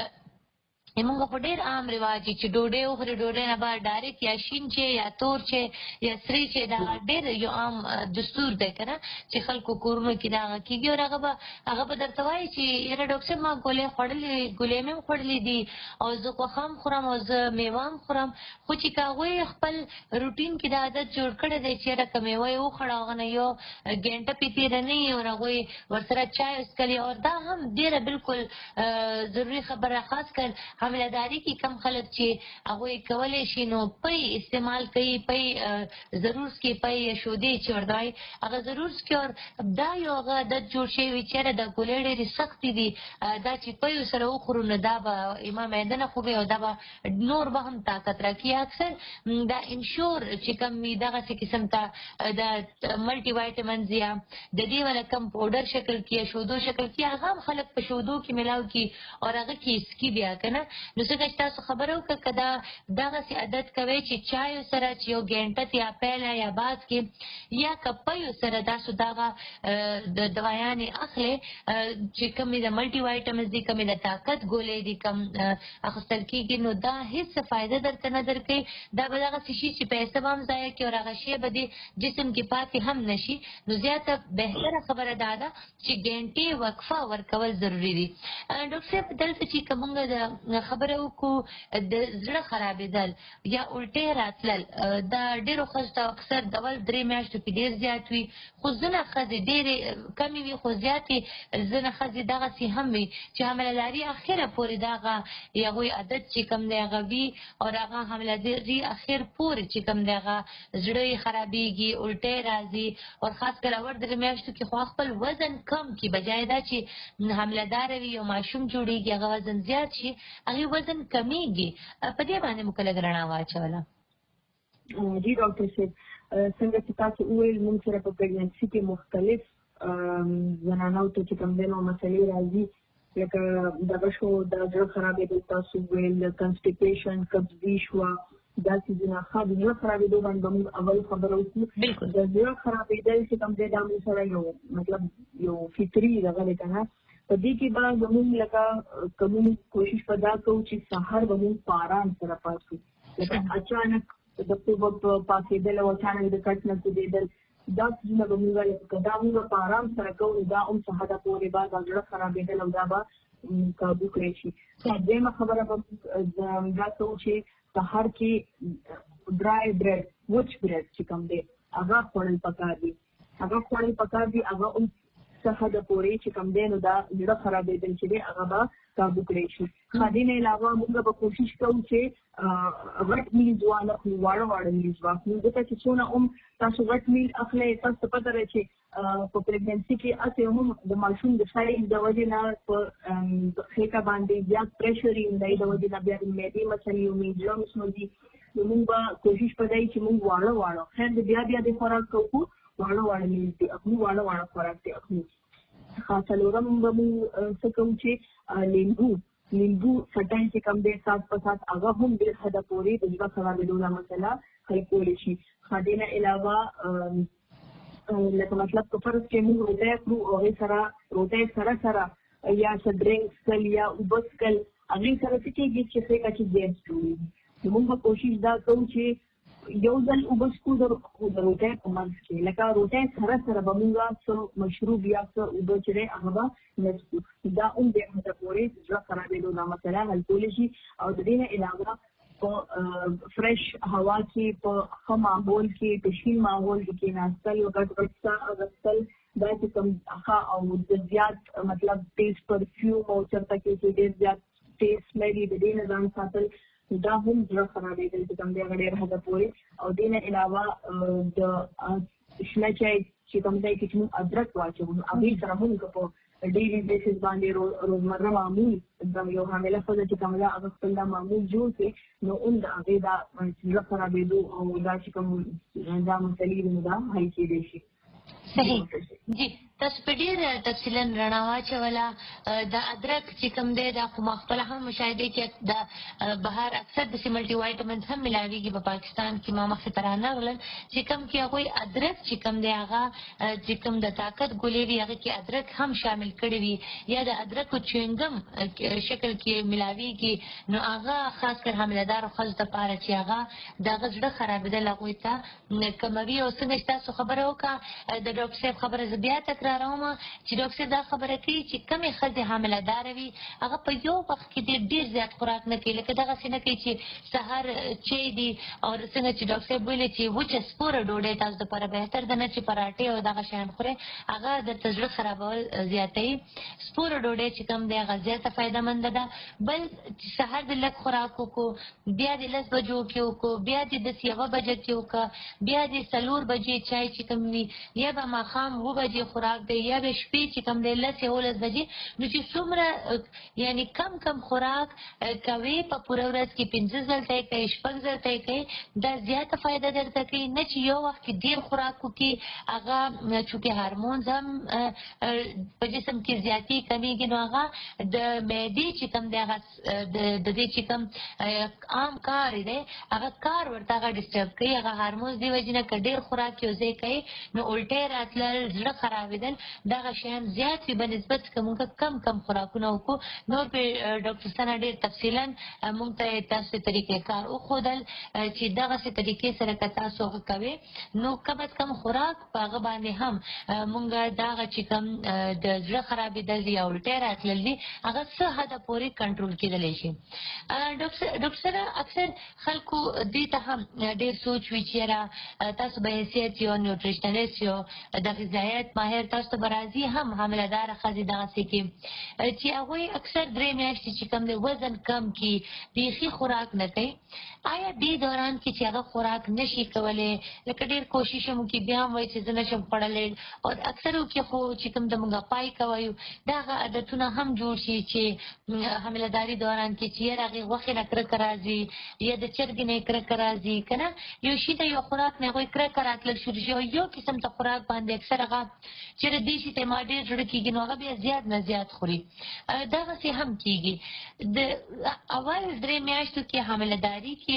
موږ په ډېر عام رواج چې ډوډۍ وخوري ډوډۍ نه بعد ډایرکټ یا شین چې یا تور چې یا سرې چې دا ډېر یو عام دستور دی که نه چې خلکو کورونو کې دا هغه کېږي او هغه به هغه به درته وایي چې یاره ډاکټر صاحب ما ګولۍ خوړلې ګولۍ مې هم خوړلې دي او زه غوښه هم خورم او زه میوه هم خورم. خو چې که هغوی خپل روټین کې دا عادت جوړ کړی دی چې یاره که میوه یې وخوړه هغه نه یو ګنټه پې تېره نه وي او هغوی ورسره چای وڅښلي او دا هم ډېره بلکل ضروري خبره خاص کر حاملهداري کې کم خلک چې هغوی کولی شي نو پی استعمال کوي پی ضرور څکي پی یا شودې چې ورته وایي هغه ضرور څکي او دا یو هغه عادت جوړ شوی وي چې یاره دا ګولۍ ډېرې سختې دي دا چې پیو سره وخورو نو دا به ما معده نه خوږوي او دا به نور به هم طاقت راکړي. اکثر دا انشور چې کم وي دغسې قسم ته د ملټي وایټامنز یا د دې والا کم پاوډر شکل کې یا شودو شکل کې هغه هم خلک په شودو کې ملاو کړي او هغه کې څکي بیا که نه نو څنګه چې تاسو خبره وکړه که دا دغسې عادت کوئ چې چایو سره چې یو ګینټه یا پیله یا باز کې یا کپیو سره تاسو دغه د دوايانې اخلئ چې کومې د ملټي وایټامنز دي کومې د طاقت ګولۍ دي کم اخیستل کېږي نو دا هېڅ فایده درته نه درکوي دا به دغسې شي چې پیسه به هم ضایع کړي او هغه شی به دې جسم کې پاتې هم نه شي نو زیاته بهتره خبره دا ده چې ګینټې وقفه ورکول ضروري دي ډاکټر صاحب دلته چې که موږ د خبره وکړو د زړه خرابېدل یا الټې راتلل دا ډېرو ښځو ته اکثر د اول درې میاشتو کې ډېر زیات وي خو ځینې ښځې ډېرې کمې وي خو زیاتې ځینې ښځې دغسې هم وي چې حمله لاري اخره پورې د هغه هغوی عادت چې کوم دی هغه وي او هغه حمله لاري اخر پورې چې کوم دی هغه زړه یې خرابېږي الټۍ راځي او خاص کر اول درې میاشتو کې خو خپل وزن کم کړي بجای دا چې حمله داره وي یو ماشوم جوړېږي هغه وزن زیات شي هغې وزن کمیږي په دې باندې مو که لږ رڼا واچوله جی ډاکټر صاحب څنګه چې تاسو وویل موږ سره په پریګنسي کې مختلف زنانو ته چې کوم دی نو مسلې راځي لکه دغه شو د زړه خرابېدل تاسو ویل کنسټیپیشن قبضي شوه دا څیزونه ښه د زړه خرابېدو باندې به موږ اول خبره وکړو د زړه خرابېدل چې کوم دی دا موږ سره یو مطلب یو فطري دغه دی که نه په دې کې به زموږ لکه که موږ کوشش په دا کوو چې سهار به موږ په ارام سره پاڅو لکه اچانک د خوب په پاڅېدل او اچانک د کټ نه کوزېدل دا څیزونه به موږ که دا موږ په ارام سره کوو دا هم څه حده پورې به دا زړه خرابېدل او دا به کابو کړی شي دویمه خبره به دا کوو چې سهار کې ډرای بریډ وچ بریډ چې کوم دی هغه خوړل پکار دي هغه خوړل پکار دي هغه هم څه حده پورې چې کوم دی نو دا زړه خرابېدل چې دی هغه به کابو کړی شي د دې نه علاوه موږ به کوشش کوو چې غټ میلز وانخلو واړه واړه میلز واخلو ځکه چې څونه هم تاسو غټ میل اخلئ تاسو ته پته ده چې په پریګنسي کې هسې هم د ماشوم د سایز د وجې نه په خېټه باندې زیات پریشر وي د هغې د وجې نه بیا د معدې مسلې وي زړه مسلې نو موږ به کوشش په دی چې موږ واړه واړه خیر د بیا بیا د خوراک کوو واړه واړه میلز دي اخلو واړه واړه خوراک دی اخلو څلورم به موږ څه کوو چې لیمبو لیمبو فټای چې کوم دی سات په سات هغه هم ډېر حده پورې د زړه خرابېدو دا مسله حل کولی شي د دې نه علاوه لکه مطلب که فرض کې موږ روټۍ کړو او هغې سره روټۍ سره سره یا څه ډرینک څکل یا اوبه څکل هغې سره څه کېږي چې خېټه کې ګیس جوړېږي نو موږ به کوشش دا کوو چې یو ځل اوبه څکو د روټۍ په منځ کې لکه روټۍ سره سره به موږ څه مشروب یا څه اوبه چې دی هغه به نه څکو دا هم ډېر حده پورې زړه خرابېدو دا مسله حل کولی شي او د دې نه علاوه په فرش هوا کې په ښه ماحول کې په شین ماحول کې کېناستل غټ غټ ساه اخیستل دا چې کوم ښه او د زیات مطلب تیز پرفیوم او چېرته کې چې ډېر زیات ټیسټ لري د دې نه ځان ساتل دا هم زړه خرابېدل چې کوم دی هغه ډېر حده پورې او دې نه علاوه د شنه چای چې کوم دی کې چې موږ ادرک واچوو نو هغې سره موږ په ډیلی بیسس باندې روزمره معمول د یو حامله ښځه چې کومه ده هغه خپل دا معمول جوړ کړي نو هم د هغې دا زړه خرابېدو او دا چې کوم دا مسلې دي نو دا حل کېدی شي صحیح جی تاسو په ډېر تفصیلا رڼا واچوله د ادرک چې کوم دی دا خو ما خپله هم مشاهدې کې د بهر اکثر داسې ملټي وایټامنز هم ملاویږي په پاکستان کې ما مخکې ته رانغلل چې کوم کې هغوی ادرک چې کوم دی هغه چې کوم د طاقت ګولۍ وي هغې کې ادرک هم شامل کړي وي یا د ادرکو چوینګم شکل کې ملاویږي نو هغه خاص کر حاملهدارو ښځو دپاره چې هغه د هغه زړه خرابېدل هغوی ته کموي او څنګه چې تاسو خبره وکړه د ډاکټر صاحب خبره زه بیا تکراروم چې ډاکټر صاحب دا خبره کوي چې کمې ښځې حامله داره وي هغه په یو وخت کې ډېر ډېر زیات خوراک نه کوي لکه دغسې نه کوي چې سهار چای دي او څنګه چې ډاکټر صاحب ویلې چې وچه سپوره ډوډۍ تاسو دپاره بهتر ده نه چې پراټې او دغه شیان خورئ هغه درته زړه خرابول زیاتوي سپوره ډوډۍ چې کوم دی هغه زیاته فایدهمنده ده بل چې سهار د لږ خوراک وکړو بیا د لس بجو کې وکړو بیا د داسې یوه بجه کې وکړه بیا د څلور بجې چای چې کوم وي یا به ماښام اووه بجې خوراک خوراک دی یا به شپې چې کوم دی لس یولس بجې نو چې څومره یعنی کم کم خوراک کوي په پوره ورځ کې پنځه ځله یې کوي شپږ ځله یې کوي دا زیاته فایده درته کوي نه چې یو وخت کې ډېر خوراک وکړي هغه چونکې هارمونز هم په جسم کې زیاتې کمیږي نو هغه د معدې چې کوم دی هغه د دې چې کوم عام کار دی هغه کار ورته هغه ډسټرب کوي هغه هارمونز دی وجې نه که ډېر خوراک یو ځای کوي نو الټۍ راتلل زړه خرابېدل دغه شیان زیات وي بنسبت که موږ کم کم خوراکونه وکړو نور پرې ډاکټر ثنا ډېر تفصیلا موږ ته تاسو طریقې کار وښودل چې دغسې طریقې سره که تاسو هغه کوئ نو کم از کم خوراک په هغه باندې هم موږ دغه چې کوم د زړه خرابېدل دي یا الټۍ راتلل دي هغه څه حده پورې کنټرول کېدلی شي. ډاکټر ثنا اکثر خلکو دې ته هم ډېر سوچ وي چې یاره تاسو به حیثیت یو نیوټریشنلیست یو د غذایت ماهر تاسو ته به راځي هم حامله داره ښځې دغسې کې چې هغوی اکثر درې میاشتې چې کوم دی وزن کم کړي بیخي خوراک نه کوي آیا دې دوران کې چې هغه خوراک نشي کولی لکه ډېر کوشش هم وکړي بیا هم وایي چې زه نشم خوړلی او اکثر وکړي خو چې کوم د موږ پای کوایو دا هغه عادتونه هم جوړ شي چې حاملهداري دوران کې چې یاره هغې غوښې نه کرکه راځي یا د چرګې نه یې کرکه راځي که نه یو شي ته یو خوراک نه هغوی کرکه راتلل شروع شي او یو قسم ته خوراک باندې اکثر هغه چېرې دې شي ته ما ډېر زړه کېږي نو هغه بیا زیات نه زیات خوري دغسې هم کېږي د اول درې میاشتو کې حاملهداري کې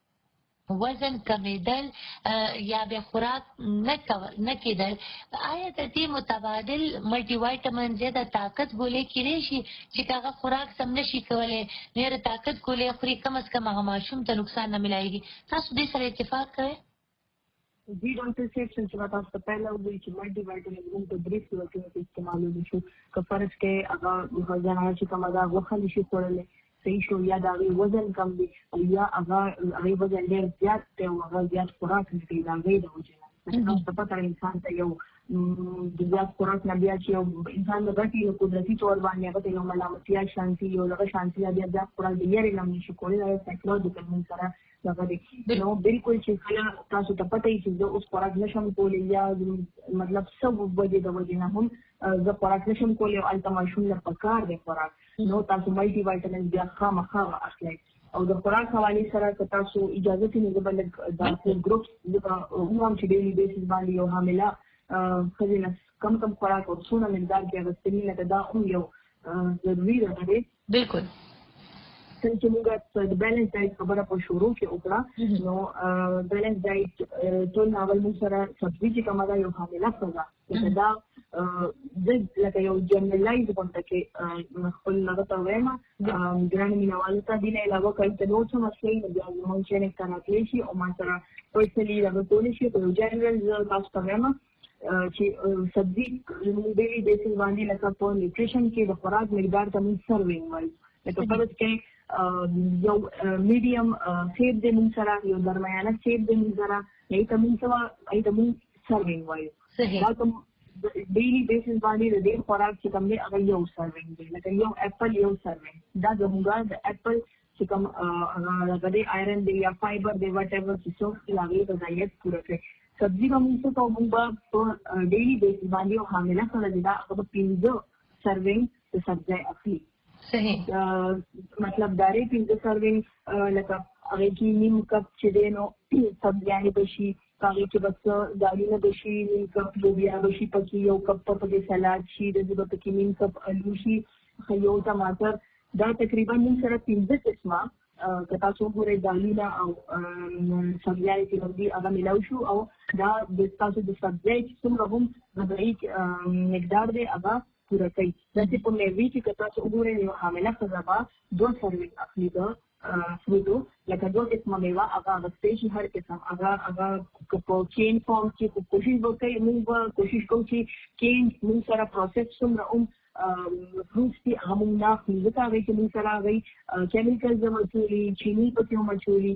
وزن کمیدل یا به خوراک نه کېدل آیا د دې متبادل ملټي وایټامینز یا د طاقت ګولۍ کېدی شي چې که هغه خوراک سم نه شي کولی نو یاره طاقت ګولۍ خوري کم از کم هغه ماشوم ته نقصان نه میلایږي تاسو دې سره اتفاق کوئ؟ جی ډاکټر صاحب څنګه چې تاسو ته پهله وویل چې ملټي وایټامین موږ په درې صورتونو کې استعمالولی شو که فرض کې هغه زنانه چې کومه ده غوښه نشي خوړلی صحیح شو یا د هغې وزن کم دی او یا هغه هغې وزن ډېر زیات دی او هغه زیات خوراک نه کوي د هغې د وجې نه تاسو ته پته انسان ته یو د زیات خوراک نه بیا چې یو انسان د غټي یو قدرتي طور باندې هغه ته یو ملامتیا شانتي یو دغه شانتي بیا زیات خوراک د یارې نه هم نشي کولی دا یو سایکولوجیکل موږ سره دغه دی نو بالکل چې کله تاسو ته پته وي چې زه اوس خوراک نشم کولی یا مطلب څه وجې د وجې نه هم زه خوراک نشم کولی او هلته ماشوم له پکار دی خوراک نو تاسو ملټي وایټامین بیا خامخا اخلئ او د خوراک حوالې سره که تاسو اجازه کړي نو زه به لږ دا فود ګروپس زه به ووایم چې ډیلي بیسس باندې یو حامله ښځې نه کم کم خوراک او څونه مقدار کې اخیستني لکه دا هم یو ضروري ده دی بلکل څنګه چې موږ د بیلنس ډایټ خبره په شروع کې وکړه نو بیلنس ډایټ ټول اول موږ سره سبزي چې کومه ده یو حامله ښځه لکه دا زه لکه یو جنرلایز غونډه کې خپل هغه ته وایم ګرانو مینهوالو ته دې نه علاوه که هلته نور څه مسلې نو بیا زموږ چینل ته راتلی شي او ما سره پرسنلي هغه کولی شي په یو جنرل زه تاسو ته وایم چې سبزي زموږ ډیلي بیسس باندې لکه په نیوټریشن کې د خوراک مقدار ته موږ سروینګ وایو لکه فرض کې یو میډیم سیب دی موږ سره یو درمیانه سیب دی موږ سره هغې ته موږ څه هغې ته موږ سروینګ وایو دا کوم ډیلی بیسس باندې د دې خوراک چې کوم دی هغه یو سروینګ دی لکه یو اپل یو سروینګ دا زموږ د اپل چې کوم هغه دی آیرن دی یا فایبر دی واټ ایور چې څوک چې هغې غذایت پوره کړي سبزي به موږ څه کوو موږ به په ډیلی بیسس باندې یو حامله ښځه دی دا هغه به پنځه سروینګ د سبزی اخلي صحیح مطلب دارې پنځه سروینګ لکه هغې کې نیم کپ چې دی نو سبزیانې به شي هغې کې به څه دالونه به شي نیم کپ لوبیا به شي پکې یو کپ په پکې سلاد شي د به پکې نیم کپ الو شي یو ټماټر دا تقریبا موږ سره پنځه قسمه که تاسو وګورئ دالونه او سبزیانې چې کوم دي هغه میلاو شو او دا د تاسو د سبزی چې څومره هم غذایي مقدار دی هغه پوره کوي داسې په میوې کې که تاسو وګورئ یو حامله ښځه به دوه سروینګ اخلي د فروټو لکه دوه قسمه میوه هغه اخیستی شي هر قسم هغه هغه که په کین فارم کې خو کوشش به کوي موږ به کوشش کوو چې کین موږ سره پروسس څومره هم فروټس دي هغه موږ نه اخلو ځکه هغې کې موږ سره هغوی کیمیکلز هم اچولي چیني پکې هم اچولي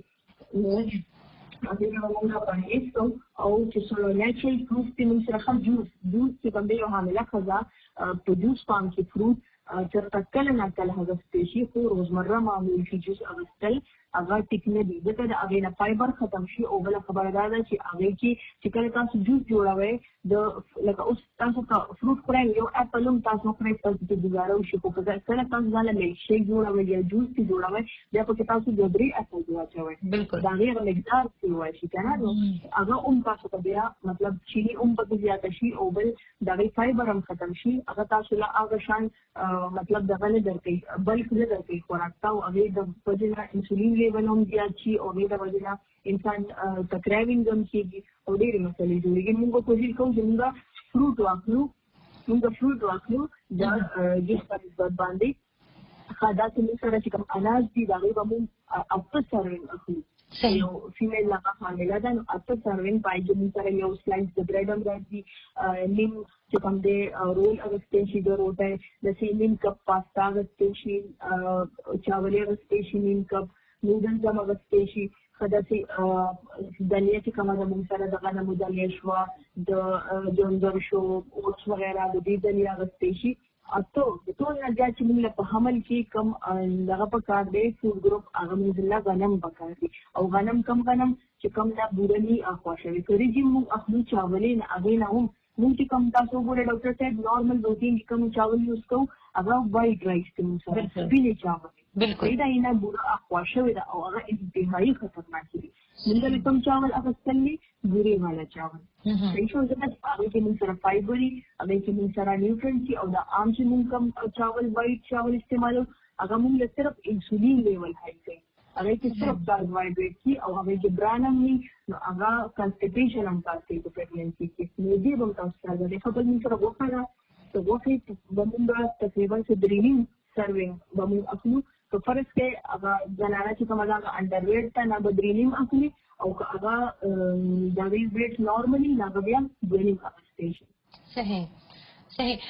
هغې نه به موږ پرهیز کوو او چې څومره نیچرل فروټس دي موږ سره ښه جوس جوس چې کوم دی یو حامله ښځه په جوس فارم کې فروټ چېرته کله نه کله اخیستی شي خو روزمره معمول شي جوس اخیستل هغه ټیک نه دي ځکه د هغې نه فایبر ختم شي او بله خبره دا ده چې هغې کې چې کله تاسو جوس جوړوئ د لکه اوس تاسو فروټ خورئ یو اپل هم تاسو خورئ تاسو کې ګزاره وشي خو کله تاسو ځان له میلک شیک جوړوئ یا جوس چې جوړوئ بیا پکې تاسو دوه درې اپل واچوئ بالکل د هغې هغه مقدار چې وایي که نه نو هغه هم تاسو ته بیا مطلب چیني هم پکې زیاته شي او بل د هغې فایبر هم ختم شي هغه تاسو له هغه شان مطلب دغه نه درکوي بلک نه درکوي خوراک ته او هغې د وجې نه انسولین لیول هم زیات شي او هغې د وجې نه انسان تکراوینګ هم کېږي او ډېرې مسلې جوړېږي موږ کوشش کوو چې موږ فروټ واخلو موږ فروټ واخلو د جوس په نسبت باندې ښه داسې موږ سره چې کوم اناج دي د هغې به موږ اته سروینګ اخلو یو فیمیل هغه حامله ده نو اته سروینګ پای کې موږ سره یو سلایس د بریډ هم راځي نیم چې کوم دی رول اغوستی شي د روټۍ داسې نیم کپ پاستا اغوستی شي چاولې اغوستی شي نیم کپ نوډلز هم اغوستی شي ښه داسې دلیه چې کومه ده موږ سره د غنمو دلیه شوه د جونځر شو اوټس وغیره د دې دلیه اغوستی شي اته د ټول نه زیات چې موږ له په حمل کې کم دغه پکار دی فوډ ګروپ هغه موږ له غنم پکار دي او غنم کم غنم چې کم دا بورني اخوا شوي کړي چې موږ اخلو چاولې نه هغې نه هم موږ چې کوم تاسو وګورئ ډاکټر صاحب نارمل روټین کې کوم چاول یوز کوو هغه وایټ رایس کې موږ سره سپینې چاول بالکل دا یې نه بوره اخوا شوې ده او هغه انتهایي خطرناک دي موږ له کوم چاول اخیستل دي بورې والا چاول صحیح شو ځکه هغې کې موږ سره فایبر وي هغې کې موږ سره نیوټرنټس وي او د عام چې موږ کوم چاول وایټ چاول استعمالوو هغه موږ له صرف انسولین لیول هاي کوي هغې کې صرف کاربوهایډریټ وي او هغې کې بران هم وي نو هغه کنسټیپیشن هم تاسو کوي په پریګننسي کې معدې به هم تاسو سره ده ښه بل موږ سره غوښه ده د غوښې به موږ تقریبا څه درې نیم سروینګ به موږ اخلو که فرض کې هغه زنانه چې کومه ده هغه انډر ویټ ده نه به درې نیم اخلي او که هغه د هغې ویټ نارملي نه هغه بیا دوه نیم اخیستی شي صحیح صحیح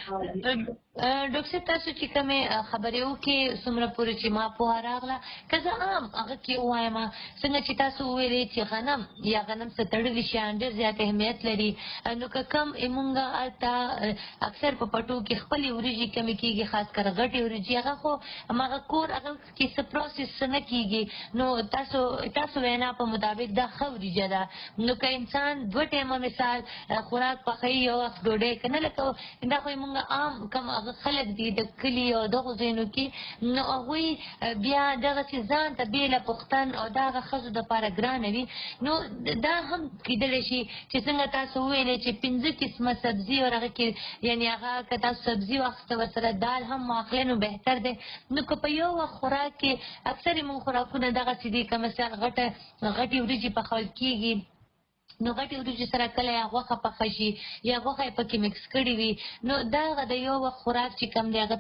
ډاکټر صاحب تاسو چې کومې خبرې وکړې څومره پورې چې ما پوهه راغله که زه عام هغه کې ووایم څنګه چې تاسو وویلې چې غنم یا غنم څه تړلي شیان ډېر زیات اهمیت لري نو که کم مونږ هلته اکثر په پټو کې خپلې وریجې کمې کېږي خاص کر غټې وریجې هغه خو هماغه کور هغه کې څه پروسس څه نه کېږي نو تاسو تاسو وینا په مطابق دا ښه وریجه ده نو که انسان دوه ټایمه مثال خوراک پخوي یو وخت ډوډۍ که نه لکه دا خو مونږ عام کم هغه خلک دي د کلي او دغو ځایونو کې نو هغوی بیا دغسې ځان ته بېله پوښتن او د هغه ښځو دپاره ګرانه وي نو دا هم کېدلی شي چې څنګه تاسو وویلې چې پنځه قسمه سبزي او هغه کې یعنې هغه که تاسو سبزي واخیسته ورسره دال هم واخلی نو بهتر دی نو که په یو وخت خوراک کې اکثر یې مونږ خوراکونه دغسې دي که مثال غټه غټې وریجې پخول کېږي نو غټې وریجې سره کله یا غوښه پخه شي یا غوښه یې پکې مکس کړې وي نو دا هغه د یو وخت خوراک چې کوم دی هغه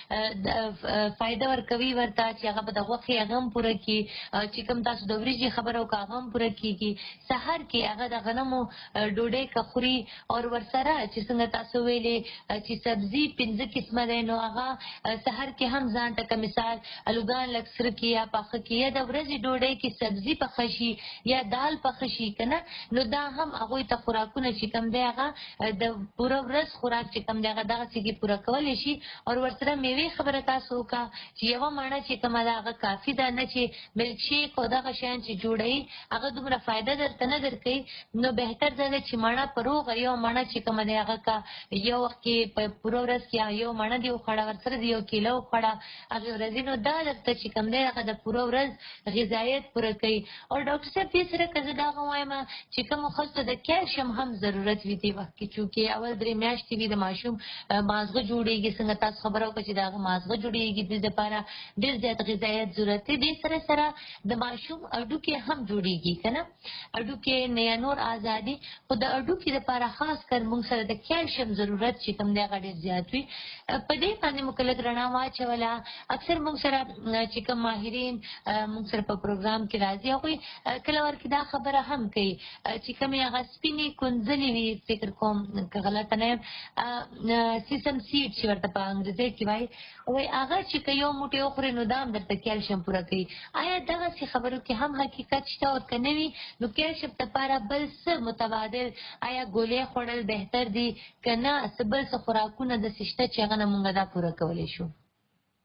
ته فایده ورکوي ورته چې هغه به د غوښې هغه هم پوره کړي چې کوم تاسو د وریجې خبره وکړه هغه هم پوره کېږي سهار کې هغه د غنمو ډوډۍ که خوري او ورسره چې څنګه تاسو ویلې چې سبزي پنځه قسمه دی نو هغه سهار کې هم ځان ته که مثال الوګان لږ سره کړي یا پاخه کړي یا د ورځې ډوډۍ کې سبزي پخه شي یا دال پخه شي که نه نو دا هم هغوی ته خوراکونه چې کوم دی هغه د پوره ورځ خوراک چې کوم دی هغه دغسې کې پوره کولی شي او ورسره میوې خبره تاسو وکړه چې یوه مڼه چې کومه ده هغه کافي ده نه چې ملک شیک او دغه شیان چې جوړوي هغه دومره فایده درته نه درکوي نو بهتر دا ده چې مڼه په روغه یو مڼه چې کومه دی هغه که یو وخت کې په پوره ورځ کې یو مڼه دې وخوړه ورسره د یو کیله وخوړه هغې ورځې نو دا درته چې کوم دی هغه د پوره ورځ غذایت پوره کوي او ډاکټر صاحب دې سره که زه دا هغه وایم چې کومو ښځو ته د کیلشیم هم ضرورت وي دې وخت کې چونکې اول درې میاشتې وي د ماشوم مازغه جوړېږي څنګه تاسو خبره وکړه چې د هغه مازغه جوړېږي دې دپاره ډېر زیات غذایت ضرورت دی دې سره سره د ماشوم هډوکې هم جوړېږي که نه هډوکې نه یا نور ازادي خو د هډوکې دپاره خاص کر موږ سره د کیلشیم ضرورت چې کوم دی هغه ډېر زیات وي په دې باندې مو که لږ رڼا واچوله اکثر موږ سره چې کوم ماهرین موږ سره په پروګرام کې راځي هغوی کله ورکې دا خبره هم کوي چې کومې هغه سپینې کونځلې وي فکر کوم که غلطه نه یم سیسم سیډ چې ورته په انګریزۍ کې وایي وایي هغه چې که یو موټی وخورې نو دا هم درته کیلشیم پوره کوي آیا دغسې خبرو کې هم حقیقت شته او که نه وي نو کیلشیم دپاره بل څه متبادل آیا ګولۍ خوړل بهتر دي که نه څه بل څه خوراکونه داسې شته چې هغه نه مونږ دا پوره کولی شو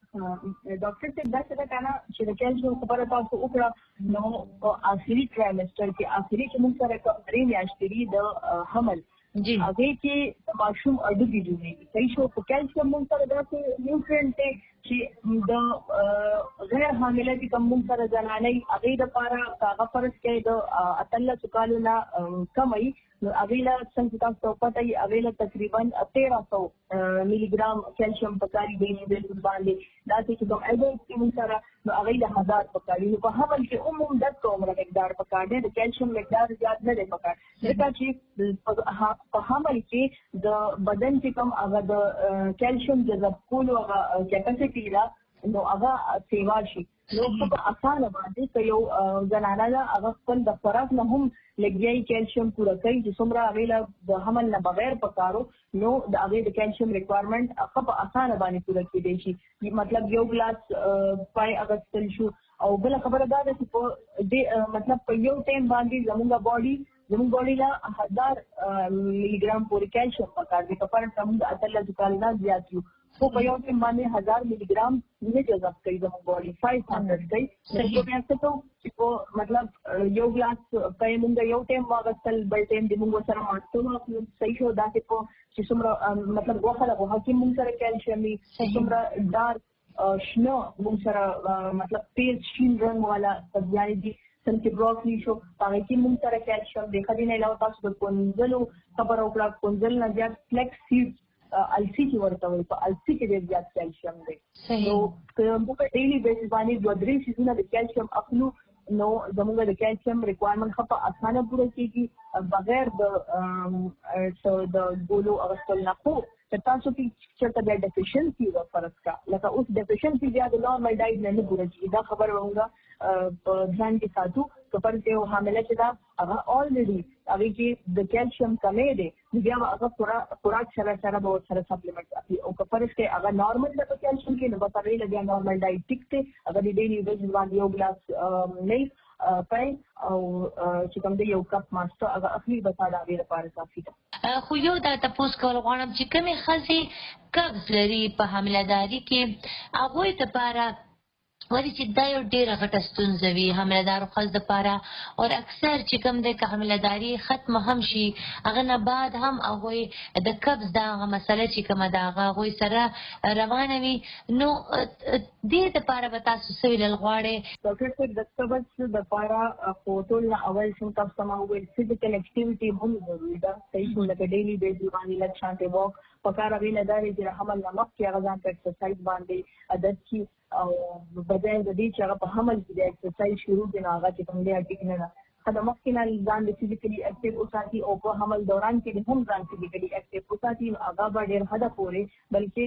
ډاکټر صاحب دا څه ده کنه چې د کیلشیم خبره تاسو وکړه نو اخري ټرایمستر کې اخري چې موږ سره کوم درې میاشتې د حمل جی هغه کې ماشوم اډوګي جوړیږي صحیح شو په کیلشیم موږ سره داسې نیوټرینټ دی چې د غیر حامله چې کوم موږ سره زنانې هغه د لپاره هغه فرض کې د اتلس کالو نه کمای نو هغه له څنګه تاسو پته یې هغه له تقریبا تیرہ سو ملي ګرام کیلشیم پکاري دی د باندې دا چې کوم اډلټ کې موږ سره نو هغه له هزار پکاري نو په حمل کې عموم د عمر مقدار پکار دی د کیلشیم مقدار زیات نه دی پکار ځکه چې په حمل کې د بدن چې کوم هغه د کیلشیم جذب کولو هغه کیپاسټي دا نو هغه سیوا شي نو په اسانه باندې که یو زنانه ده هغه خپل د خوراک نه هم لګیای کیلشیم پوره کوي چې څومره هغې له د حمل نه بغیر پکارو نو د هغې د کیلشیم ریکوایرمنټ هغه په اسانه باندې پوره کېدی شي مطلب یو ګلاس پای اغوستل شو او بله خبره دا ده چې په دې مطلب په یو ټایم باندې زموږ باډي زموږ باډي له هزار ملي ګرام پورې کیلشیم پکار دی په فرق زموږ د اتلس کالو نه زیات یو خو په یو ټایم باندې هزار ملي ګرام نه جذب کوي زموږ باډي فایو هنډرډ کوي نو بیا څه کوو چې په مطلب یو ګلاس پای موږ یو ټایم واغستل بل ټایم د موږ سره ماستو واخلو صحیح شو داسې په چې څومره مطلب غوښه له غوښه کې موږ سره کیلشیم وي څومره ډارک شنه موږ سره مطلب تیز شین رنګ والا سبزیانې دي څنګه بروکلی شو هغه کې موږ سره کیلشیم دی خدای نه علاوه تاسو د کونځلو خبر او کړه کونځل نه زیات فلیکس سیډ السی کې ورته وي په السی کې ډېر زیات کیلشیم دی نو موږ په ډیلی بیسس باندې دوه درې سیزونه د کیلشیم اخلو نو زموږ د کیلشیم ریکوایرمنټ خو په اسانه پوره کیږي بغیر د د ګولو اغوستل نه خو تاسو کې چې د ډیفیشنسي و فرض کا لکه اوس ډیفیشنسي بیا د نورمال ډایټ نه نه پوره کیږي دا خبر وونګه په ځان کې ساتو که پر یو حامله چې دا هغه الریډي هغه کې د کیلشیم کمې دی بیا هغه پورا خوراک سره سره به سره سپلیمنټ اخلي او که پر کې هغه نورمال د کیلشیم کې نو به ترې لګیا نورمال ډایټ ټیک ته هغه د ډیلی بیسس باندې یو ګلاس ملک پای او چې کوم دی یو کپ ماسته هغه اخلي به ساده غیر لپاره کافي ده خو یو دا تاسو کول غواړم چې کومې ښځې قبض لري په حاملهداري کې هغوی لپاره ولې چې دا یو ډېره غټه ستونزه وي حاملهدارو ښځو دپاره او اکثر چې کوم دی که حاملهداري ختمه هم شي هغه نه بعد هم هغوی د قبض دا هغه مسله چې کومه ده هغه هغوی سره روانه وي نو دې دپاره به تاسو څه ویلل غواړئ ډاکټر صاحب د قبض دپاره خو ټول نه اول څنګه تاسو ته ما وویل فزیکل اکټیویټي هم ضروري ده صحیح شو لکه ډیلی بیسس باندې لږ شانتې واک پکار هغې نه دا دی چې د حمل نه مخکې هغه ځان ته ایکسرسایز باندې عادت شي او بجای د دې چې هغه په حمل کې د ایکسرسایز شروع کړي نو هغه چې کوم دی ټیک نه ده ښه د مخکې نه ځان د فزیکلي اکټیو وساتي او په حمل دوران کې هم ځان فزیکلي اکټیو وساتي نو هغه به ډېر حده پورې بلکې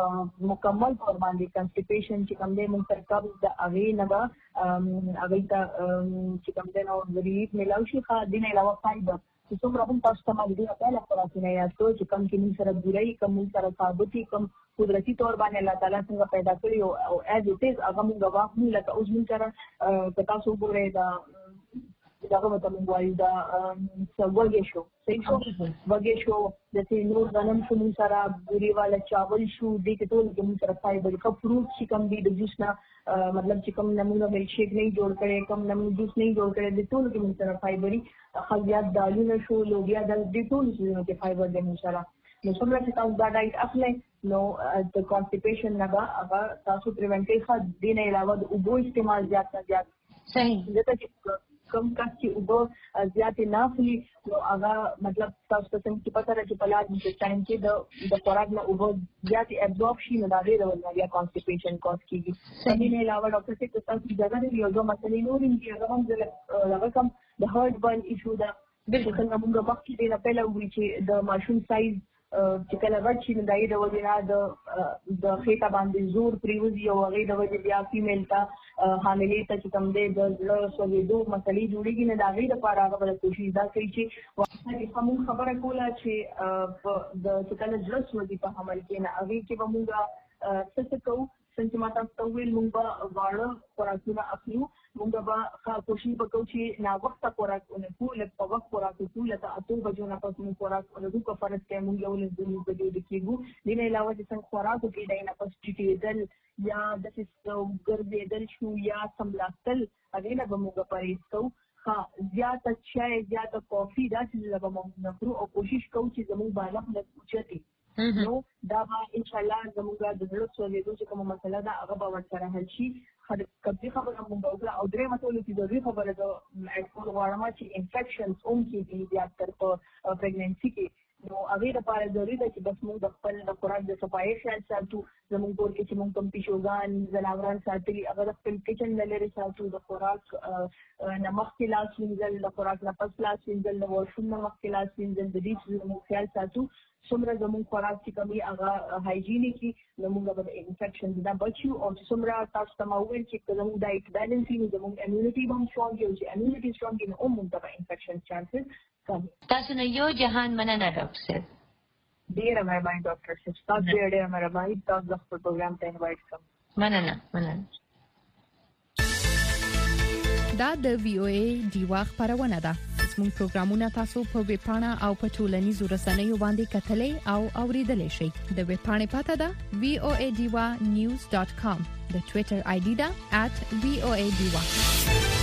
مکمل طور باندې کنسټیپیشن چې کوم دی موږ سره قبض د هغې نه به هغوی ته چې کوم دی نو ریلیف میلاو شي ښه دې نه علاوه فایبر چې څومره هم تاسو ته ما د دې پهله خوراکونه یاد کړو چې کوم کې موږ سره بورۍ کوم موږ سره ثابت وي کوم قدرتي طور باندې الله تعالی څنګه پیدا کړي او ایز اټ از هغه موږ واخلو لکه اوس موږ سره که تاسو وګورئ دا دغه ورته موږ وایو دا وږی شو صحیح شو وږی شو داسې نور غنم شو موږ سره بوري والا چاول شو دې کې ټول کې موږ سره فایبر که فروټ چې کوم دي د جوس نه مطلب چې کوم نه موږ ملک شیک نه جوړ کړی کوم نه موږ جوس نه جوړ کړی د ټول کې موږ سره فایبري خلیات دالونه شو لوبیا د دې ټول شیزونو کې فایبر دی موږ سره نو څومره چې تاسو دا ډایټ اخلئ نو د کانسټیپیشن نه به هغه تاسو پریونټ کوي ښه دې نه علاوه د اوبو استعمال زیات نه زیات صحیح ځکه چې کم کس چې اوبه زیاتې نه اخلي نو هغه مطلب تاسو ته څنګه چې پته ده چې په لاس ټایم کې د د خوراک نه اوبه زیاتې ابزورب شي نو د هغې ډول نه بیا کانسټیپیشن کاز کېږي دې نه علاوه ډاکټر صاحب که تاسو اجازه لري یو دوه مسلې نورې دي هغه هم زه هغه کوم د هارټ برن ایشو ده بالکل څنګه موږ مخکې دې نه پهله ووایي چې د ماشوم سایز چې کله غټ شي نو د هغې د وجې نه د د خېټه باندې زور پرېوځي او هغې د وجې بیا فیمیل ته حاملې ته چې کوم دی د زړه سوځېدو مسلې جوړېږي نو د هغې دپاره هغه به کوشش دا کوي چې موږ خبره کوله چې د چې کله زړه سوځي په حمل کې نه هغې کې به موږ څه څه کوو څنګه چې ما تاسو ته وویل موږ به واړه خوراکونه اخلو موږ به ښه کوشش وکړو چې نا وخته خوراک ونکړو، لږ په وخت خوراک وکړو، لکه اتو بجو نه پس موږ خوراک ونکړو که فرض کړئ موږ یو لس دولس بجې ویده کېږو. دې نه علاوه چې څنګه خوراک وکړي دی نه پس ټیټېدل یا داسې ګرځېدل شو یا سملاستل هغې نه به موږ پرهیز کوو. ښه زیاته چای زیاته کافي دا څیزونه به موږ نه کړو او کوشش کوو چې زموږ بالغ لږ اوچت وي. نو دا به انشاءالله زموږ د زړه سوځېدو چې کومه مسله ده هغه به ورسره حل شي. کبدي خبره موږ وکړه او درېیمه ټولو کې ضروري خبره زه اډ کول غواړم چې انفیکشنز هم کېږي زیاتتر په پریګننسي کې. نو هغې دپاره ضروري ده چې بس موږ د خپل د خوراک د صفایي خیال ساتو. زموږ کور کې چې موږ کوم پیشوګان ځناوران ساتلي هغه د خپل کچن نه لرې ساتو. د خوراک نه مخکې لاس وینځل، د خوراک نه پس لاس وینځل، د واشروم نه مخکې لاس وینځل، د دې څیزونو موږ خیال ساتو. څومره زموږ خوراک چې کوم وي هغه هایجینیک وي نو موږ به د انفیکشنز نه بچ یو. او چې څومره تاسو ته ما وویل چې که زموږ ډایټ بیلنس وي نو زموږ امیونټي به هم سټرونګ وي، او چې امیونټي سټرونګ وي نو هم موږ ته به انفیکشن چانسز کم وي. تاسو نه یو جهان مننه ډاکټر صاحب. ډېره مهرباني ډاکټر صاحب، تاسو ډېره ډېره مهرباني تاسو د خپل پروګرام ته انوایټ کوم. مننه مننه. دا د وی او ای ډیوا خبرونه ده. زموږ پروګرامونه تاسو په ویب پاڼه او په ټولنیزو رسنیو باندې کتلې او اوریدلای شئ. د ویب پاڼې پته ده وی او ای ډیوا نیوز ډاټ کام، د ټوئیټر آی ډي ده ات وی او ای ډیوا.